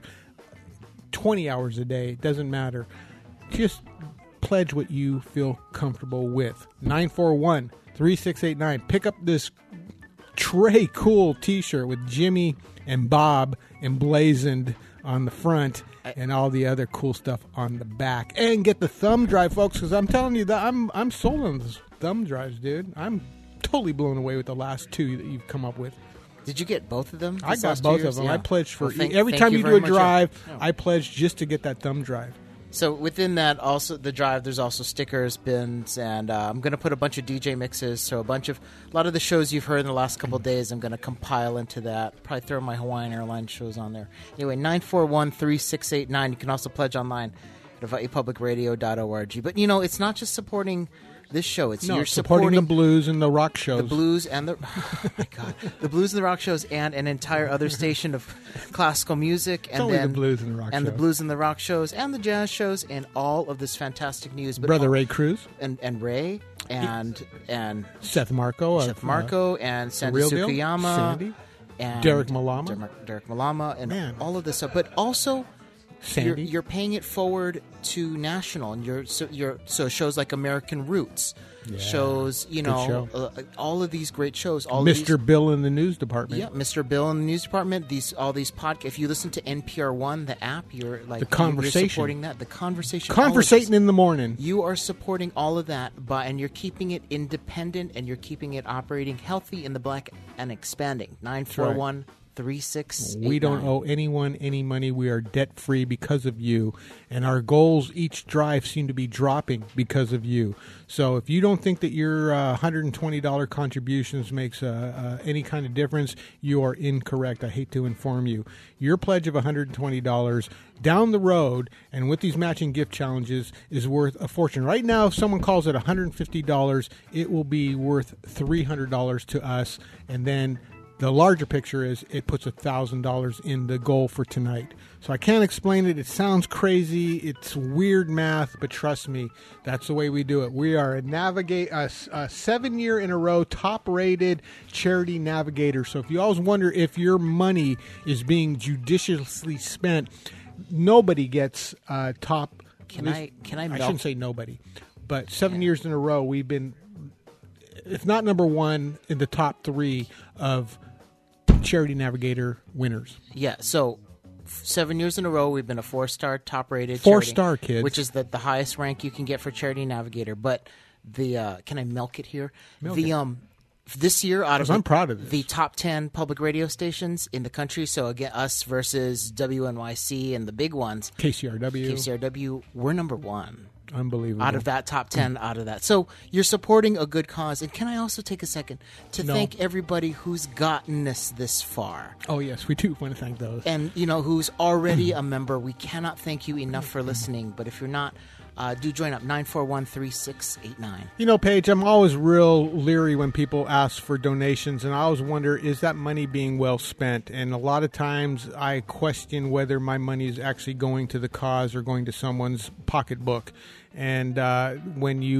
Speaker 4: twenty hours a day, it doesn't matter. Just pledge what you feel comfortable with. nine four one, three six eight nine. Pick up this Trey Cool t-shirt with Jimmy and Bob emblazoned on the front and all the other cool stuff on the back. And get the thumb drive, folks, because I'm telling you that I'm I'm sold on those thumb drives, dude. I'm totally blown away with the last two that you've come up with.
Speaker 1: Did you get both of them?
Speaker 4: I
Speaker 1: these
Speaker 4: got
Speaker 1: last two
Speaker 4: both
Speaker 1: years?
Speaker 4: of them.
Speaker 1: Yeah.
Speaker 4: I pledged for
Speaker 1: Well, thank-
Speaker 4: every
Speaker 1: thank
Speaker 4: time you,
Speaker 1: you
Speaker 4: do
Speaker 1: very
Speaker 4: a
Speaker 1: much.
Speaker 4: drive,
Speaker 1: Yeah.
Speaker 4: I pledge just to get that thumb drive.
Speaker 1: So within that, also the drive, there's also stickers, bins, and uh, I'm going to put a bunch of D J mixes. So a bunch of a lot of the shows you've heard in the last couple of days, I'm going to compile into that. Probably throw my Hawaiian Airlines shows on there. Anyway, nine four one, three six eight nine. You can also pledge online at hawaii public radio dot org. But you know, it's not just supporting this show. It's
Speaker 4: No,
Speaker 1: you're
Speaker 4: supporting,
Speaker 1: supporting
Speaker 4: the blues and the rock shows.
Speaker 1: the blues and the oh my god, the blues and the rock shows, and an entire other station of classical music, and
Speaker 4: only the
Speaker 1: then
Speaker 4: blues and the rock
Speaker 1: and the
Speaker 4: shows.
Speaker 1: blues and the rock shows, and the jazz shows, and all of this fantastic news. But
Speaker 4: Brother
Speaker 1: all-
Speaker 4: Ray Cruz,
Speaker 1: and and Ray and and
Speaker 4: Seth Marco,
Speaker 1: Seth
Speaker 4: of, uh,
Speaker 1: Marco and Sandy
Speaker 4: Real Deal,
Speaker 1: Sukiyama,
Speaker 4: Sandy,
Speaker 1: and
Speaker 4: Derek Malama.
Speaker 1: Derek, Derek Malama, and
Speaker 4: Man.
Speaker 1: all of this stuff. But also,
Speaker 4: Sandy.
Speaker 1: you're, you're paying it forward to national, and you're so you're so shows like American Roots.
Speaker 4: Yeah.
Speaker 1: Shows, you
Speaker 4: Good
Speaker 1: know,
Speaker 4: show.
Speaker 1: uh, all of these great shows. All
Speaker 4: Mister
Speaker 1: Of these,
Speaker 4: Bill in the news department.
Speaker 1: yeah, Mister Bill in the news department. These all these podcasts. If you listen to N P R One, the app, you're like
Speaker 4: The conversation.
Speaker 1: You're supporting that. The conversation. all of this.
Speaker 4: Conversating in the morning.
Speaker 1: You are supporting all of that, by, and you're keeping it independent, and you're keeping it operating healthy in the black and expanding. nine four one, three six eight nine.
Speaker 4: We don't owe anyone any money. We are debt free because of you. And our goals each drive seem to be dropping because of you. So if you don't think that your uh, one hundred twenty dollars contributions makes uh, uh, any kind of difference, you are incorrect. I hate to inform you. Your pledge of one hundred twenty dollars down the road and with these matching gift challenges is worth a fortune. Right now, if someone calls it one hundred fifty dollars, it will be worth three hundred dollars to us. And then the larger picture is it puts one thousand dollars in the goal for tonight. So I can't explain it. It sounds crazy. It's weird math, but trust me, that's the way we do it. We are a navigate a, a seven year in a row top rated charity navigator. So if you always wonder if your money is being judiciously spent, nobody gets uh, top.
Speaker 1: Can I- can I
Speaker 4: I
Speaker 1: melt-
Speaker 4: shouldn't say nobody, but seven years in a row we've been, if not number one, in the top three of Charity Navigator winners.
Speaker 1: Yeah, so f- seven years in a row, we've been a four-star, top-rated
Speaker 4: Four-star,
Speaker 1: charity,
Speaker 4: kids.
Speaker 1: which is the, the highest rank you can get for Charity Navigator. But the uh, can I milk it here?
Speaker 4: Milk
Speaker 1: the
Speaker 4: it.
Speaker 1: um, this year, out of
Speaker 4: 'Cause I'm
Speaker 1: the,
Speaker 4: proud of this.
Speaker 1: the top ten public radio stations in the country. So again, us versus W N Y C and the big ones.
Speaker 4: K C R W.
Speaker 1: K C R W, we're number one.
Speaker 4: Unbelievable.
Speaker 1: out of that top ten, out of that. So you're supporting a good cause. And can I also take a second to
Speaker 4: No.
Speaker 1: thank everybody who's gotten us this far?
Speaker 4: Oh, yes, we do want to thank those.
Speaker 1: And, you know, who's already a member. We cannot thank you enough for listening. But if you're not, uh, do join up, nine four one, three six eight nine.
Speaker 4: You know, Paige, I'm always real leery when people ask for donations, and I always wonder, is that money being well spent? And a lot of times I question whether my money is actually going to the cause or going to someone's pocketbook. And uh, when you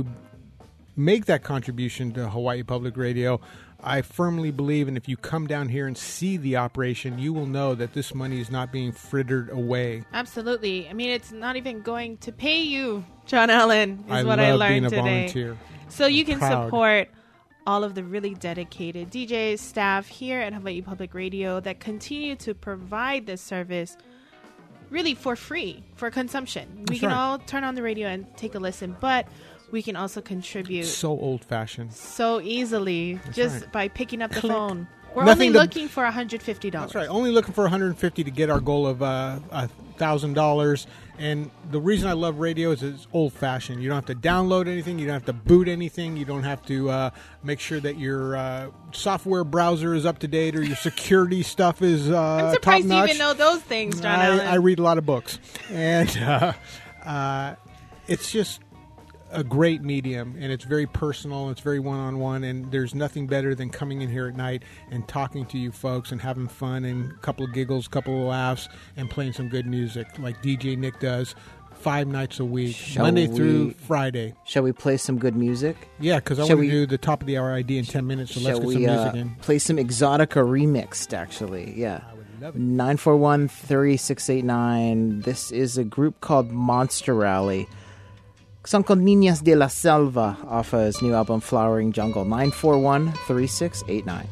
Speaker 4: make that contribution to Hawaii Public Radio, I firmly believe, and if you come down here and see the operation, you will know that this money is not being frittered away.
Speaker 5: Absolutely. I mean, it's not even going to pay you, John Allen, is
Speaker 4: I
Speaker 5: what
Speaker 4: love
Speaker 5: I learned
Speaker 4: being a
Speaker 5: today.
Speaker 4: volunteer.
Speaker 5: So you can
Speaker 4: Proud.
Speaker 5: support all of the really dedicated D Js, staff here at Hawaii Public Radio that continue to provide this service really for free, for consumption. we
Speaker 4: That's
Speaker 5: can
Speaker 4: right.
Speaker 5: all turn on the radio and take a listen, but we can also contribute
Speaker 4: So old-fashioned.
Speaker 5: so easily just
Speaker 4: right.
Speaker 5: by picking up the
Speaker 4: Click.
Speaker 5: phone. We're
Speaker 4: Nothing
Speaker 5: only
Speaker 4: to-
Speaker 5: looking for one hundred fifty dollars.
Speaker 4: That's right. Only looking for one hundred fifty to get our goal of uh, one thousand dollars. And the reason I love radio is it's old-fashioned. You don't have to download anything. You don't have to boot anything. You don't have to uh, make sure that your uh, software browser is up to date or your security stuff is uh,
Speaker 5: I'm surprised you
Speaker 4: top-notch.
Speaker 5: even know those things, John Allen.
Speaker 4: I, I read a lot of books. And uh, uh, it's just a great medium, and it's very personal. It's very one-on-one, and there's nothing better than coming in here at night and talking to you folks and having fun and a couple of giggles, a couple of laughs, and playing some good music like D J Nick does five nights a week,
Speaker 1: Shall
Speaker 4: Monday
Speaker 1: we-
Speaker 4: through Friday.
Speaker 1: Shall we play some good music?
Speaker 4: Yeah, because I
Speaker 1: Shall
Speaker 4: want
Speaker 1: we-
Speaker 4: to do the top of the hour I D in ten minutes, so let's
Speaker 1: Shall
Speaker 4: get
Speaker 1: we
Speaker 4: some music
Speaker 1: uh,
Speaker 4: in.
Speaker 1: play some Exotica remixed, actually? Yeah.
Speaker 4: I would love it.
Speaker 1: nine four one, three six eight nine. This is a group called Monster Rally. Song called Niñas de la Selva off of his new album Flowering Jungle. nine four one, three six eight nine.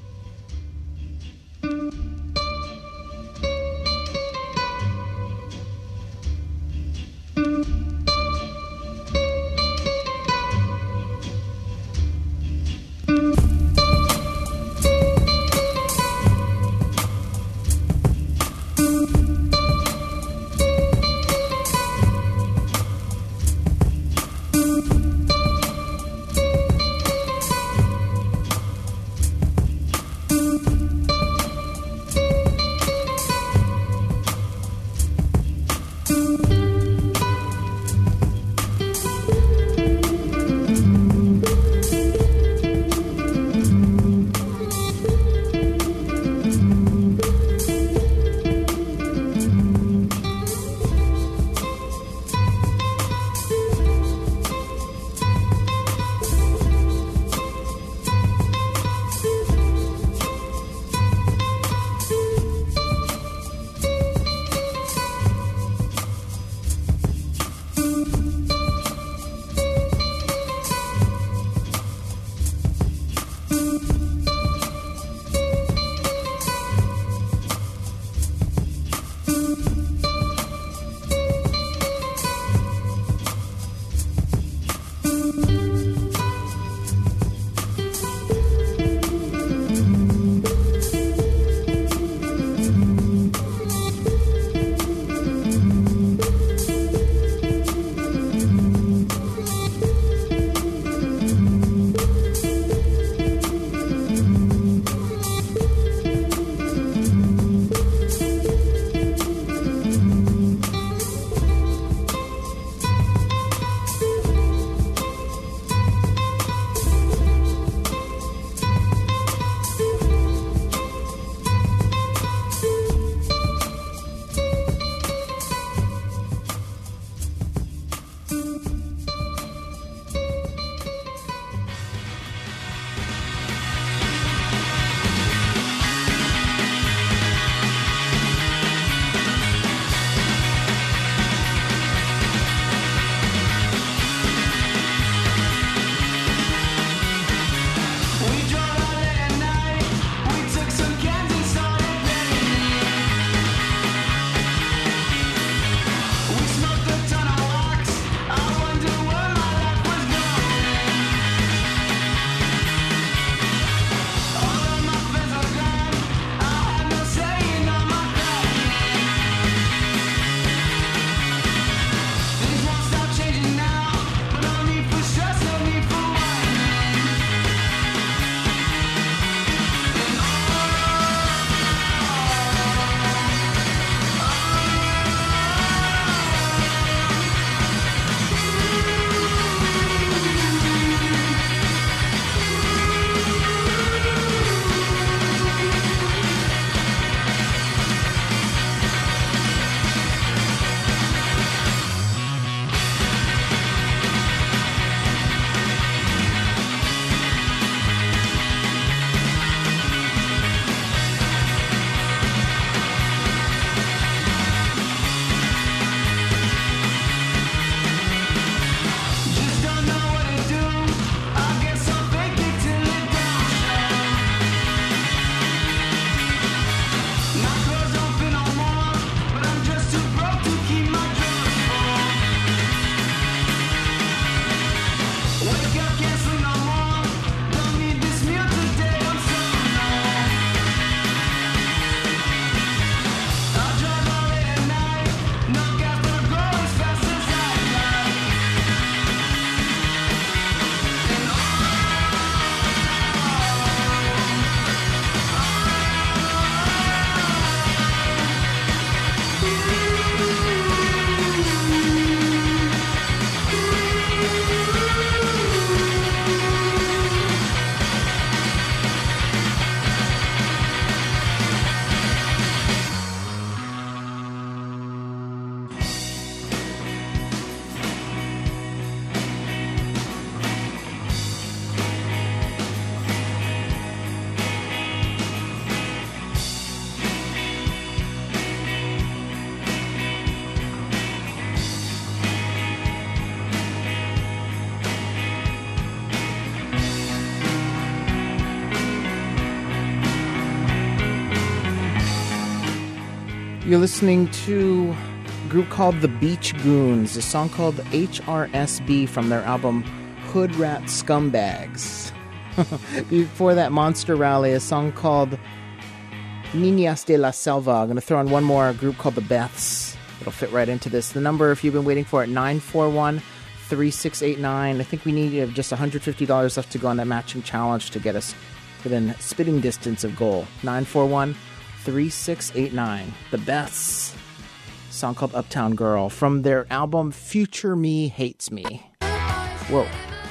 Speaker 1: You're listening to a group called The Beach Goons, a song called H R S B from their album Hood Rat Scumbags. Before that, Monster Rally, a song called Niñas de la Selva. I'm going to throw in one more, a group called The Beths. It'll fit right into this. The number, if you've been waiting for it, nine four one, three six eight nine. I think we need just one hundred fifty dollars left to go on that matching challenge to get us within spitting distance of goal. nine four one, three six eight nine. The Beths. Song called Uptown Girl from their album Future Me Hates Me. Whoa.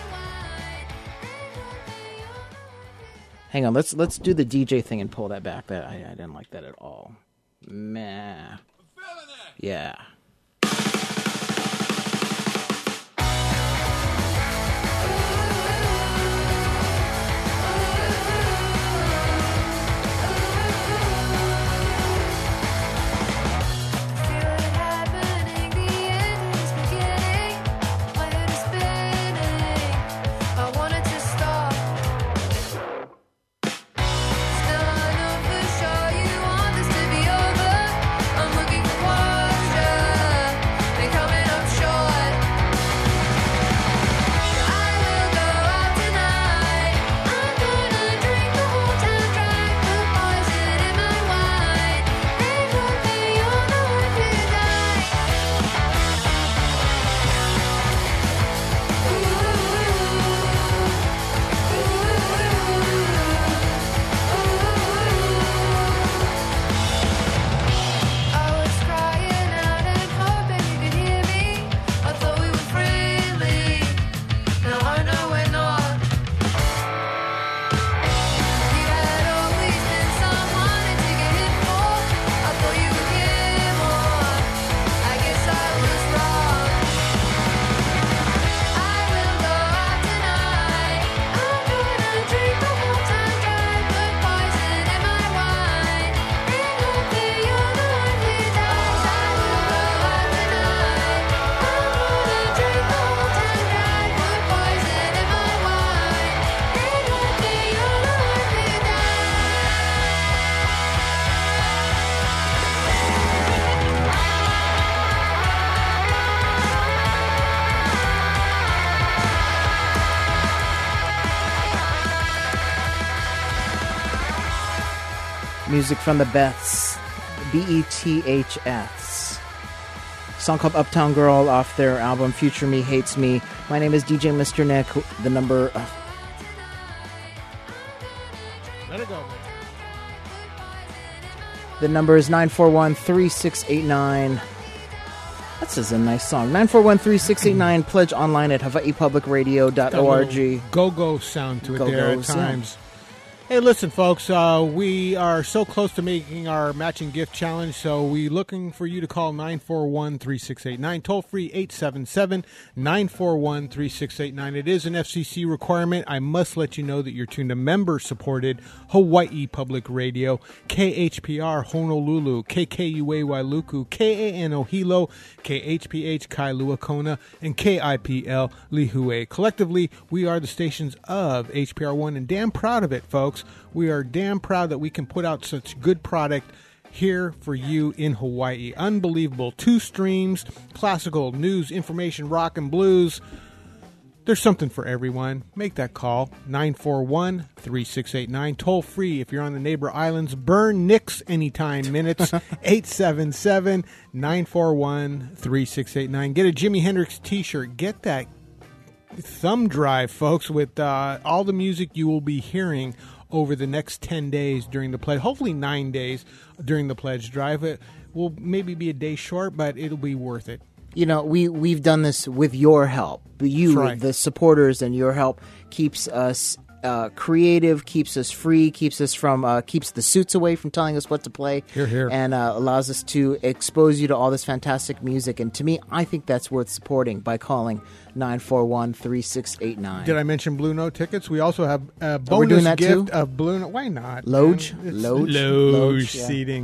Speaker 1: Hang on, let's let's do the D J thing and pull that back. That I, I didn't like that at all. Meh. Yeah. Music from the Beths, B E T H S. Song called Uptown Girl off their album Future Me Hates Me. My name is D J Mister Nick. The number... Uh,
Speaker 4: Let it go, man.
Speaker 1: The number is nine four one, three six eight nine. That's just a nice song. nine four one, three six eight nine. Pledge online at hawaii public radio dot org.
Speaker 4: Go-go sound to it there at
Speaker 1: Go-go's, yeah.
Speaker 4: times. Hey, listen, folks, uh, we are so close to making our matching gift challenge, so we're looking for you to call nine four one, three six eight nine, toll-free eight seven seven, nine four one, three six eight nine. It is an F C C requirement. I must let you know that you're tuned to member-supported Hawaii Public Radio, K H P R Honolulu, K K U A Wailuku, K A N O Hilo, K H P H Kailua Kona, and K I P L Lihue. Collectively, we are the stations of H P R one, and damn proud of it, folks. We are damn proud that we can put out such good product here for you in Hawaii. Unbelievable. Two streams, classical, news, information, rock, and blues. There's something for everyone. Make that call, nine four one, three six eight nine. Toll free if you're on the neighbor islands. Burn Nicks anytime minutes, eight seven seven, nine four one, three six eight nine. Get a Jimi Hendrix t-shirt. Get that thumb drive, folks, with uh, all the music you will be hearing over the next ten days during the pledge, hopefully nine days during the pledge drive. It will maybe be a day short, but it'll be worth it.
Speaker 1: You know, we, we've done this with your help. You,
Speaker 4: right.
Speaker 1: the supporters, and your help keeps us uh, creative, keeps us free, keeps us from, uh, keeps the suits away from telling us what to play.
Speaker 4: Hear, hear.
Speaker 1: And uh, allows us to expose you to all this fantastic music. And to me, I think that's worth supporting by calling nine four one, three six eight nine.
Speaker 4: Did I mention Blue Note tickets? We also have a
Speaker 1: Oh, we're doing
Speaker 4: bonus
Speaker 1: that
Speaker 4: gift
Speaker 1: too?
Speaker 4: of Blue Note. Why not?
Speaker 1: Loge?
Speaker 4: man? It's
Speaker 1: Loge?
Speaker 4: Loge
Speaker 1: Loge, yeah.
Speaker 4: seating.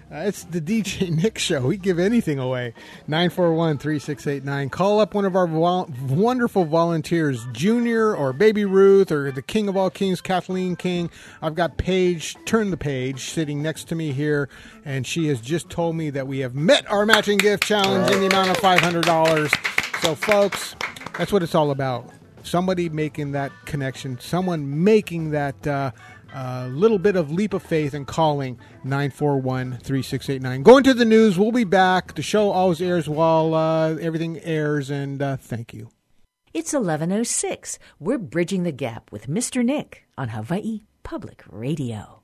Speaker 4: Uh, it's the D J Nick Show. We give anything away. nine four one, three six eight nine. Call up one of our vol- wonderful volunteers, Junior or Baby Ruth or the King of all kings, Kathleen King. I've got Paige, turn the page, sitting next to me here, and she has just told me that we have met our matching gift challenge in the amount of five hundred dollars. So, folks, that's what it's all about. Somebody making that connection, someone making that uh, uh, little bit of leap of faith and calling nine four one, three six eight nine. Going to the news. We'll be back. The show always airs while uh, everything airs, and uh, thank you.
Speaker 2: It's eleven oh six. We're bridging the gap with Mister Nick on Hawaii Public Radio.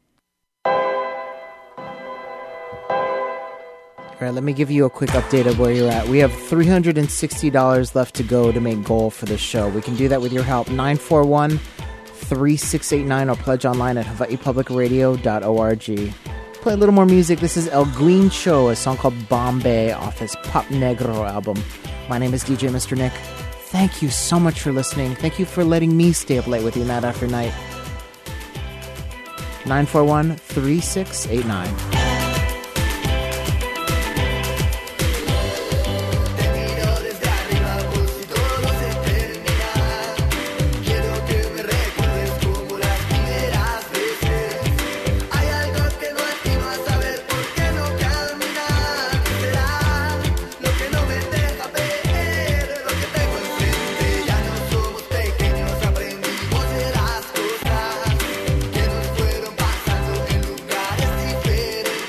Speaker 1: All right, let me give you a quick update of where you're at. We have three hundred sixty dollars left to go to make goal for the show. We can do that with your help. nine four one, three six eight nine or pledge online at hawaii public radio dot org. Play a little more music. This is El Green Show, a song called Bombay off his Pop Negro album. My name is D J Mister Nick. Thank you so much for listening. Thank you for letting me stay up late with you night after night. nine four one, three six eight nine.
Speaker 6: Fueron pasando en lugares diferentes.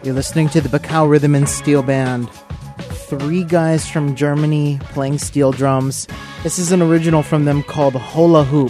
Speaker 1: You're listening to the Bacau Rhythm and Steel Band. Three guys from Germany playing steel drums. This is an original from them called Hula Hoop.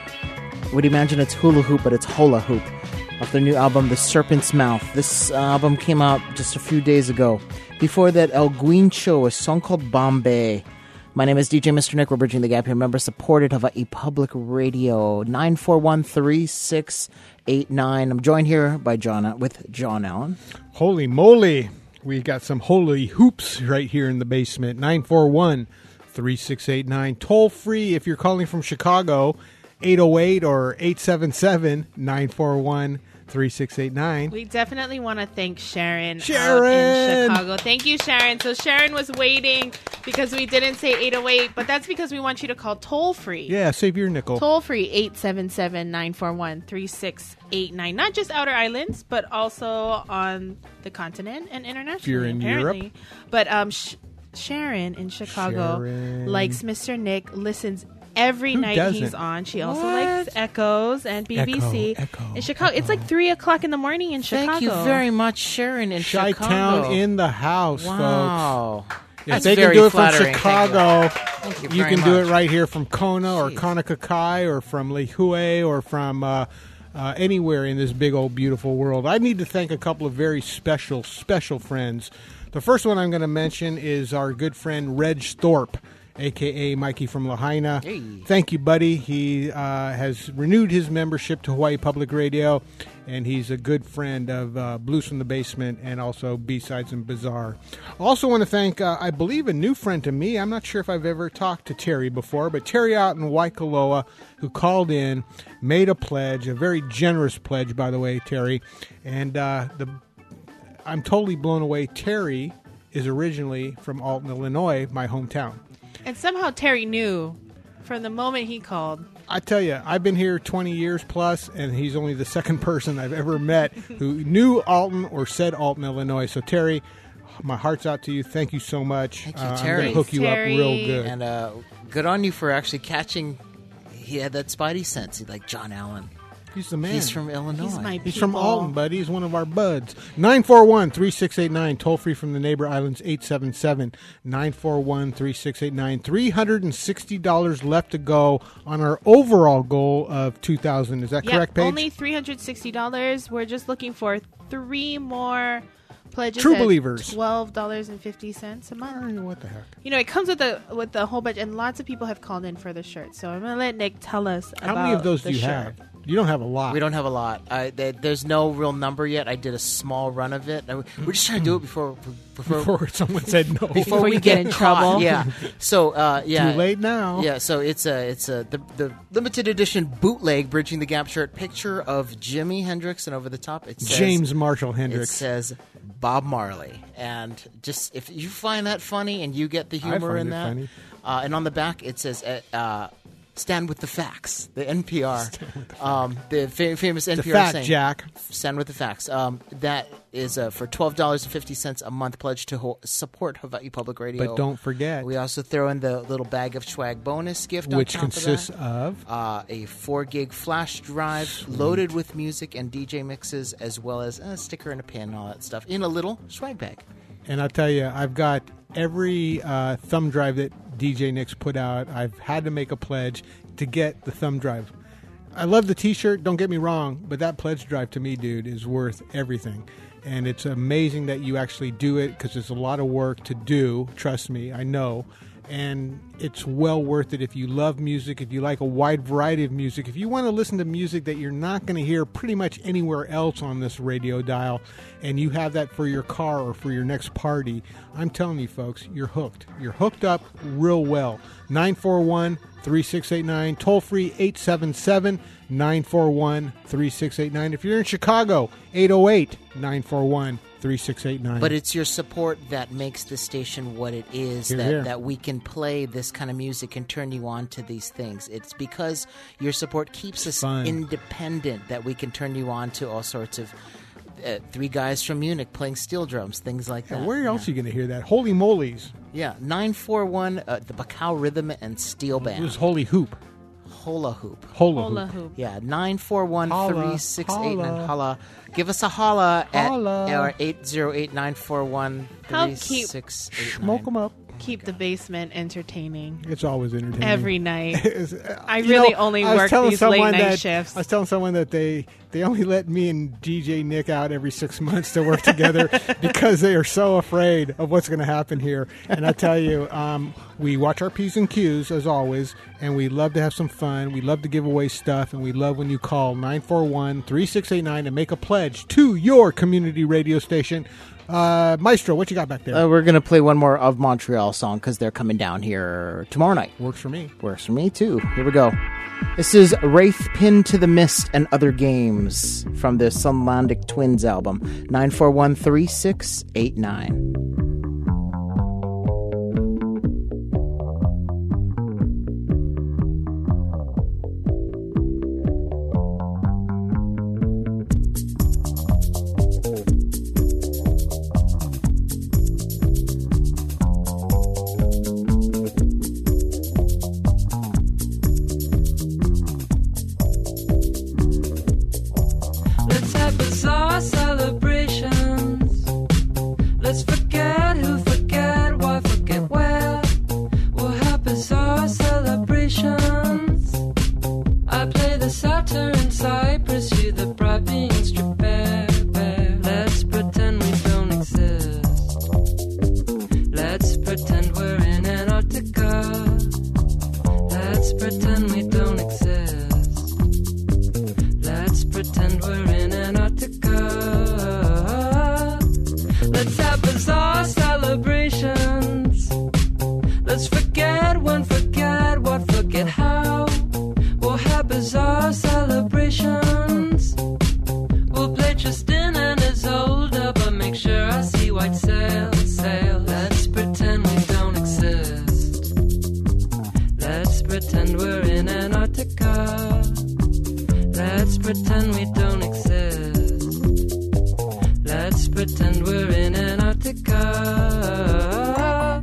Speaker 1: Would you imagine it's hula hoop, but it's hula hoop. Off their new album, The Serpent's Mouth. This album came out just a few days ago. Before that, El Guincho, a song called Bombay. My name is D J Mister Nick. We're bridging the gap here. Member supported Hawaii Public Radio. nine four one, three six eight nine. I'm joined here by John with John Allen.
Speaker 4: Holy moly. We got some holy hoops right here in the basement. nine four one, three six eight nine. Toll free if you're calling from Chicago. eight oh eight or eight seven seven, nine four one, three six eight nine.
Speaker 5: We definitely want to thank Sharon,
Speaker 4: Sharon!
Speaker 5: out in Chicago. Thank you, Sharon. So Sharon was waiting because we didn't say eight oh eight, but that's because we want you to call toll-free.
Speaker 4: Yeah, save your nickel.
Speaker 5: Toll-free, eight seven seven, nine four one, three six eight nine. Not just Outer Islands, but also on the continent and internationally,
Speaker 4: If you're in
Speaker 5: apparently.
Speaker 4: Europe.
Speaker 5: But um, Sh- Sharon in Chicago
Speaker 4: Sharon.
Speaker 5: likes Mister Nick, listens every
Speaker 4: Who
Speaker 5: night
Speaker 4: doesn't?
Speaker 5: he's on. She also
Speaker 1: What?
Speaker 5: likes Echoes and B B C.
Speaker 4: Echo, Echo,
Speaker 5: in Chicago. It's
Speaker 4: Echo.
Speaker 5: like three o'clock in the morning in Chicago.
Speaker 1: Thank you very much, Sharon in Chicago.
Speaker 4: Chi-Town in the house, folks.
Speaker 1: Wow.
Speaker 4: If
Speaker 1: That's
Speaker 4: they can
Speaker 1: very
Speaker 4: do it from
Speaker 1: flattering.
Speaker 4: Chicago,
Speaker 1: Thank you
Speaker 4: you
Speaker 1: very
Speaker 4: can do
Speaker 1: much.
Speaker 4: it right here from Kona or
Speaker 1: Jeez.
Speaker 4: Kanakakai or from Lihue or from uh, uh, anywhere in this big old beautiful world. I need to thank a couple of very special, special friends. The first one I'm going to mention is our good friend Reg Thorpe, a k a. Mikey from Lahaina.
Speaker 1: Hey.
Speaker 4: Thank you, buddy. He uh, has renewed his membership to Hawaii Public Radio, and he's a good friend of uh, Blues from the Basement and also B-Sides and Bazaar. Also want to thank, uh, I believe, a new friend to me. I'm not sure if I've ever talked to Terry before, but Terry out in Waikoloa, who called in, made a pledge, a very generous pledge, by the way, Terry. And uh, the I'm totally blown away. Terry is originally from Alton, Illinois, my hometown.
Speaker 5: And somehow Terry knew from the moment he called.
Speaker 4: I tell you, I've been here twenty years plus, and he's only the second person I've ever met who knew Alton or said Alton, Illinois. So, Terry, my heart's out to you. Thank you so much.
Speaker 1: Thank you,
Speaker 4: uh,
Speaker 1: Terry.
Speaker 4: I'm going to hook you
Speaker 5: Terry.
Speaker 4: up real good.
Speaker 1: And uh, good on you for actually catching. He had that spidey sense. He's like John Allen.
Speaker 4: He's the man.
Speaker 1: He's from Illinois.
Speaker 5: He's my
Speaker 4: He's
Speaker 5: people.
Speaker 4: from Alton, buddy. He's one of our buds. nine four one, three six eight nine. Toll free from the neighbor islands, eight seven seven, nine four one, three six eight nine. three hundred sixty dollars left to go on our overall goal of two thousand dollars. Is that
Speaker 5: Yep,
Speaker 4: correct, Paige?
Speaker 5: only three hundred sixty dollars. We're just looking for three more pledges.
Speaker 4: True
Speaker 5: at
Speaker 4: believers.
Speaker 5: twelve dollars and fifty cents a month.
Speaker 4: What the heck?
Speaker 5: You know, it comes with a with a whole bunch, and lots of people have called in for the shirt. So I'm gonna let Nick tell us
Speaker 4: How
Speaker 5: about
Speaker 4: many of those
Speaker 5: the
Speaker 4: do you
Speaker 5: shirt.
Speaker 4: have? You don't have a lot.
Speaker 1: We don't have a lot. I, there, there's no real number yet. I did a small run of it. I, we're just trying to do it before before,
Speaker 4: Before someone said no.
Speaker 1: before
Speaker 5: Before
Speaker 1: we
Speaker 5: you
Speaker 1: get,
Speaker 5: get in
Speaker 1: caught.
Speaker 5: trouble.
Speaker 1: Yeah. So uh, yeah.
Speaker 4: Too late now.
Speaker 1: Yeah. So it's a it's a the, the limited edition bootleg Bridging the Gap shirt picture of Jimi Hendrix, and over the top it says
Speaker 4: James Marshall
Speaker 1: It
Speaker 4: Hendricks.
Speaker 1: says Bob Marley, and just if you find that funny and you get the humor
Speaker 4: find
Speaker 1: in
Speaker 4: it
Speaker 1: that,
Speaker 4: funny.
Speaker 1: Uh, and on the back it says uh, uh, "Stand with the Facts," the N P R, um, the fa- famous N
Speaker 4: the
Speaker 1: P R
Speaker 4: fat
Speaker 1: saying,
Speaker 4: Jack.
Speaker 1: "Stand with the Facts." Um, that is uh, for twelve dollars and fifty cents a month pledge to ho- support Hawaii Public Radio.
Speaker 4: But don't forget,
Speaker 1: we also throw in the little bag of swag bonus gift,
Speaker 4: which
Speaker 1: on top
Speaker 4: consists
Speaker 1: of, that.
Speaker 4: of
Speaker 1: Uh, a four gig flash drive loaded with music and D J mixes, as well as a sticker and a pin and all that stuff in a little swag bag.
Speaker 4: And I'll tell you, I've got every uh, thumb drive that D J Nick's put out. I've had to make a pledge to get the thumb drive. I love the T-shirt, don't get me wrong, but that pledge drive to me, dude, is worth everything. And it's amazing that you actually do it because it's a lot of work to do. Trust me, I know. And it's well worth it if you love music, if you like a wide variety of music, if you want to listen to music that you're not going to hear pretty much anywhere else on this radio dial, and you have that for your car or for your next party, I'm telling you, folks, you're hooked. You're hooked up real well. nine four one, three six eight nine, toll free eight seven seven, nine four one, three six eight nine. If you're in Chicago, eight oh eight, nine four one, three six eight nine.
Speaker 1: But it's your support that makes the station what it is,
Speaker 4: Hear,
Speaker 1: that,
Speaker 4: hear.
Speaker 1: that we can play this kind of music and turn you on to these things. It's because your support keeps us
Speaker 4: Fun.
Speaker 1: independent that we can turn you on to all sorts of uh, three guys from Munich playing steel drums, things like
Speaker 4: Yeah,
Speaker 1: that.
Speaker 4: where
Speaker 1: yeah.
Speaker 4: else are you going to hear that? Holy molies.
Speaker 1: Yeah, nine four one, uh, the Bacau Rhythm and Steel
Speaker 4: It
Speaker 1: Band.
Speaker 4: was Holy Hoop.
Speaker 1: hula hoop.
Speaker 4: Hula,
Speaker 5: Hula
Speaker 4: hoop.
Speaker 5: hoop.
Speaker 1: Yeah, nine four one, three six eight nine.
Speaker 4: Holla.
Speaker 1: Holla. Give us a holla,
Speaker 4: Holla.
Speaker 1: at our eight zero eight, nine four one, three
Speaker 5: Help keep-
Speaker 1: six eight nine.
Speaker 4: Smoke them up.
Speaker 5: Keep the basement entertaining
Speaker 4: It's always entertaining.
Speaker 5: every night.
Speaker 4: It's-
Speaker 5: I
Speaker 4: you
Speaker 5: really
Speaker 4: know,
Speaker 5: only
Speaker 4: I was
Speaker 5: work
Speaker 4: telling
Speaker 5: these late
Speaker 4: someone
Speaker 5: night
Speaker 4: that-
Speaker 5: shifts.
Speaker 4: I was telling someone that they they only let me and D J Nick out every six months to work together because they are so afraid of what's going to happen here. And I tell you, um, we watch our P's and Q's as always, and we love to have some fun. We love to give away stuff, and we love when you call nine four one, three six eight nine and make a pledge to your community radio station. Uh, Maestro, what you got back there?
Speaker 1: Uh, we're going to play one more of Montreal song because they're coming down here tomorrow night.
Speaker 4: Works for me.
Speaker 1: Works for me, too. Here we go. This is Wraith Pinned to the Mist and Other Games from the Sunlandic Twins album, nine four one, three six eight nine.
Speaker 7: Let's have bizarre celebrations. Let's forget who, forget why, forget where. We'll have bizarre celebrations. I play the satyr in Cyprus, you the bride being stripped bare, bare. Let's pretend we don't exist. Let's pretend we're in Antarctica. Let's pretend we don't exist. Let's pretend we're in Antarctica. Let's have bizarre celebrations. Let's forget when, forget what, forget how. We'll have bizarre celebrations. We'll play Tristan and Isolde, but make sure I see white sail, sail. Let's pretend we don't exist. Let's pretend we're in Antarctica. Let's pretend we don't exist. Let's pretend we're in Antarctica.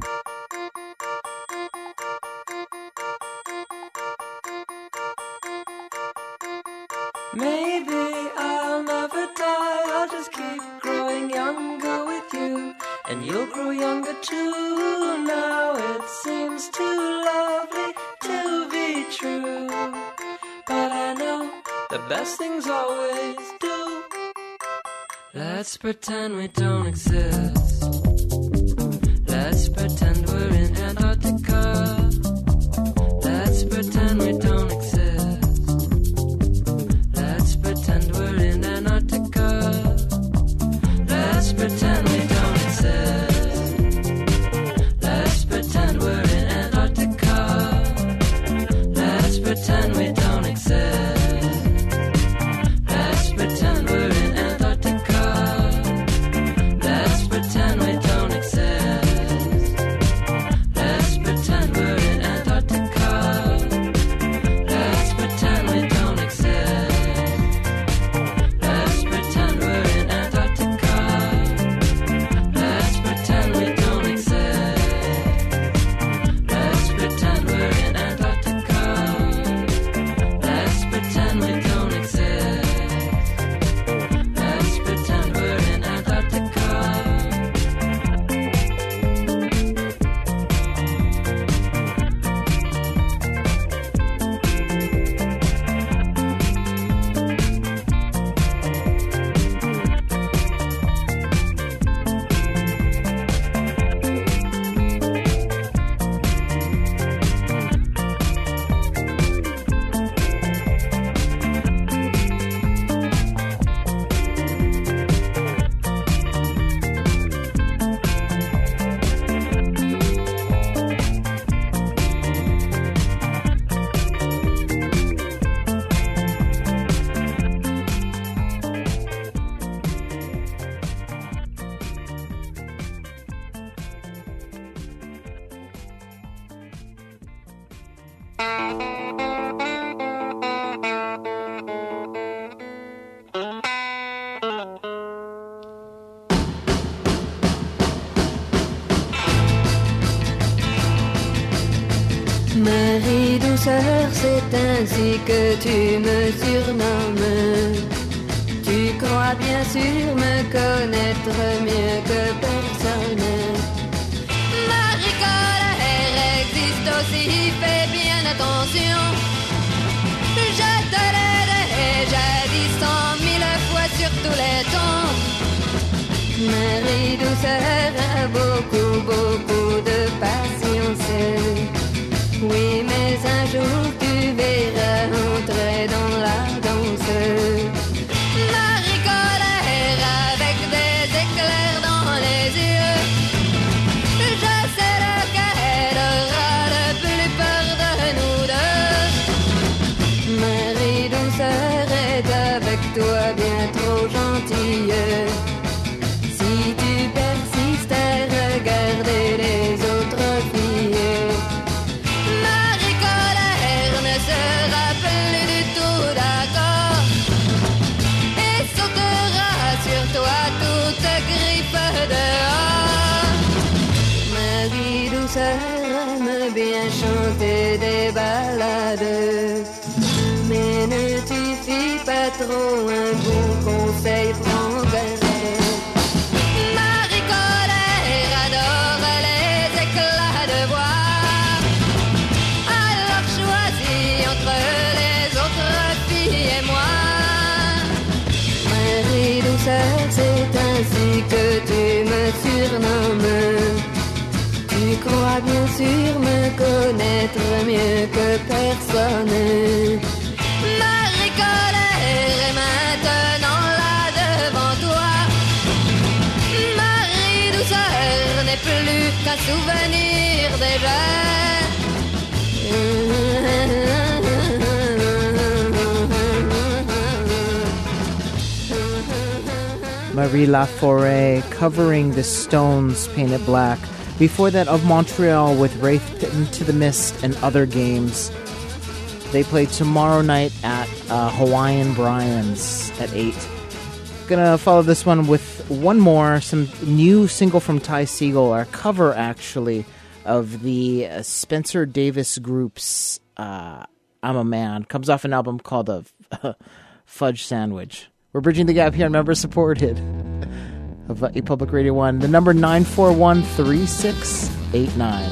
Speaker 7: Maybe I'll never die, I'll just keep growing younger with you. And you'll grow younger too. Now it seems too lovely to be true. But I know the best things always do. Let's pretend we don't exist. Let's pretend we're in Antarctica. Let's pretend we don't exist. Let's pretend we're in Antarctica. Let's pretend we don't exist. Let's pretend we're in Antarctica. Let's pretend we don't exist. Let's pretend we're in Antarctica. Let's pretend we don't exist.
Speaker 8: Marie douceur, c'est ainsi que tu me surnommes. Tu crois bien sûr me connaître mieux que personne. Marie colère existe aussi, fais bien attention. Je te l'ai déjà dit cent mille fois sur tous les tons. Marie douceur a beaucoup, beaucoup de patience. Oui, mais un jour tu verras entrer dans la danse. Marie colère avec des éclairs dans les yeux. Je sais lequel aura le plus peur de nous deux. Marie douceur est avec toi bien trop gentille. Si tu persistes à regarder les autres filles, Marie colère ne sera plus du tout d'accord et sautera sur toi toute griffe dehors. Marie douceur aime bien chanter des ballades, mais ne tu fies pas trop un bon conseil, prends garde. Marie colère adore les éclats de voix, alors choisis entre les autres filles et moi. Marie douceur, c'est ainsi que tu me surnommes. Tu crois bien sûr me connaître mieux que personne. Marie colère est maintenant là devant toi. Marie douceur n'est plus qu'un souvenir déjà.
Speaker 1: Marie Laforêt covering the Stones' Painted Black. Before that, Of Montreal with Wraith Into the Mist and Other Games. They play tomorrow night at uh, Hawaiian Brian's at eight. Gonna follow this one with one more, some new single from Ty Segall, our cover actually, of the uh, Spencer Davis Group's uh, I'm a Man. Comes off an album called uh, Fudge Sandwich. We're bridging the gap here on member supported of uh, Public Radio one. The number nine four one, three six eight nine.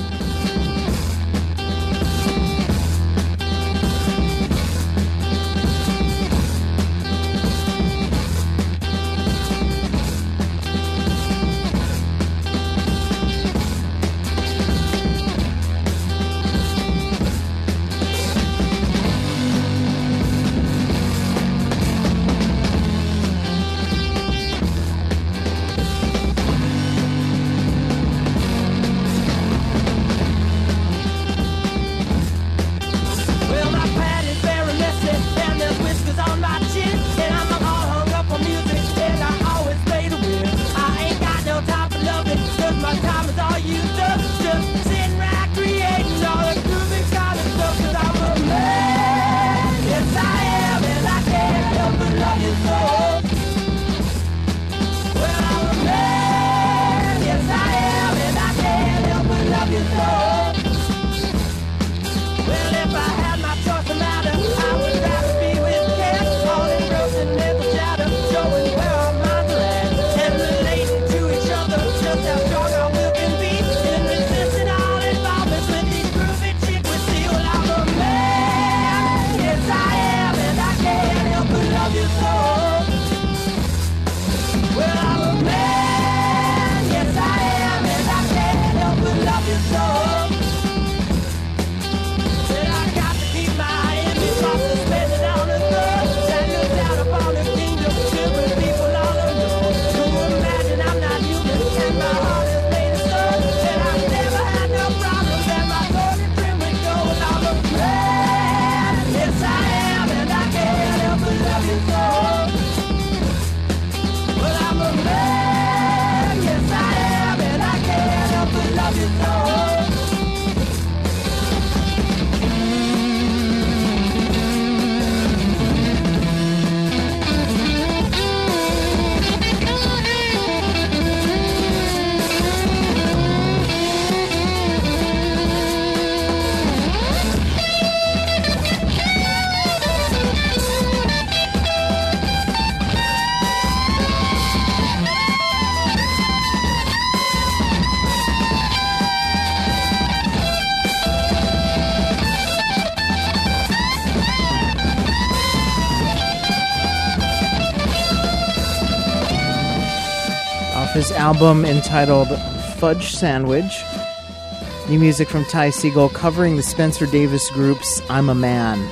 Speaker 1: His album entitled Fudge Sandwich. New music from Ty Segall covering the Spencer Davis group's I'm a Man.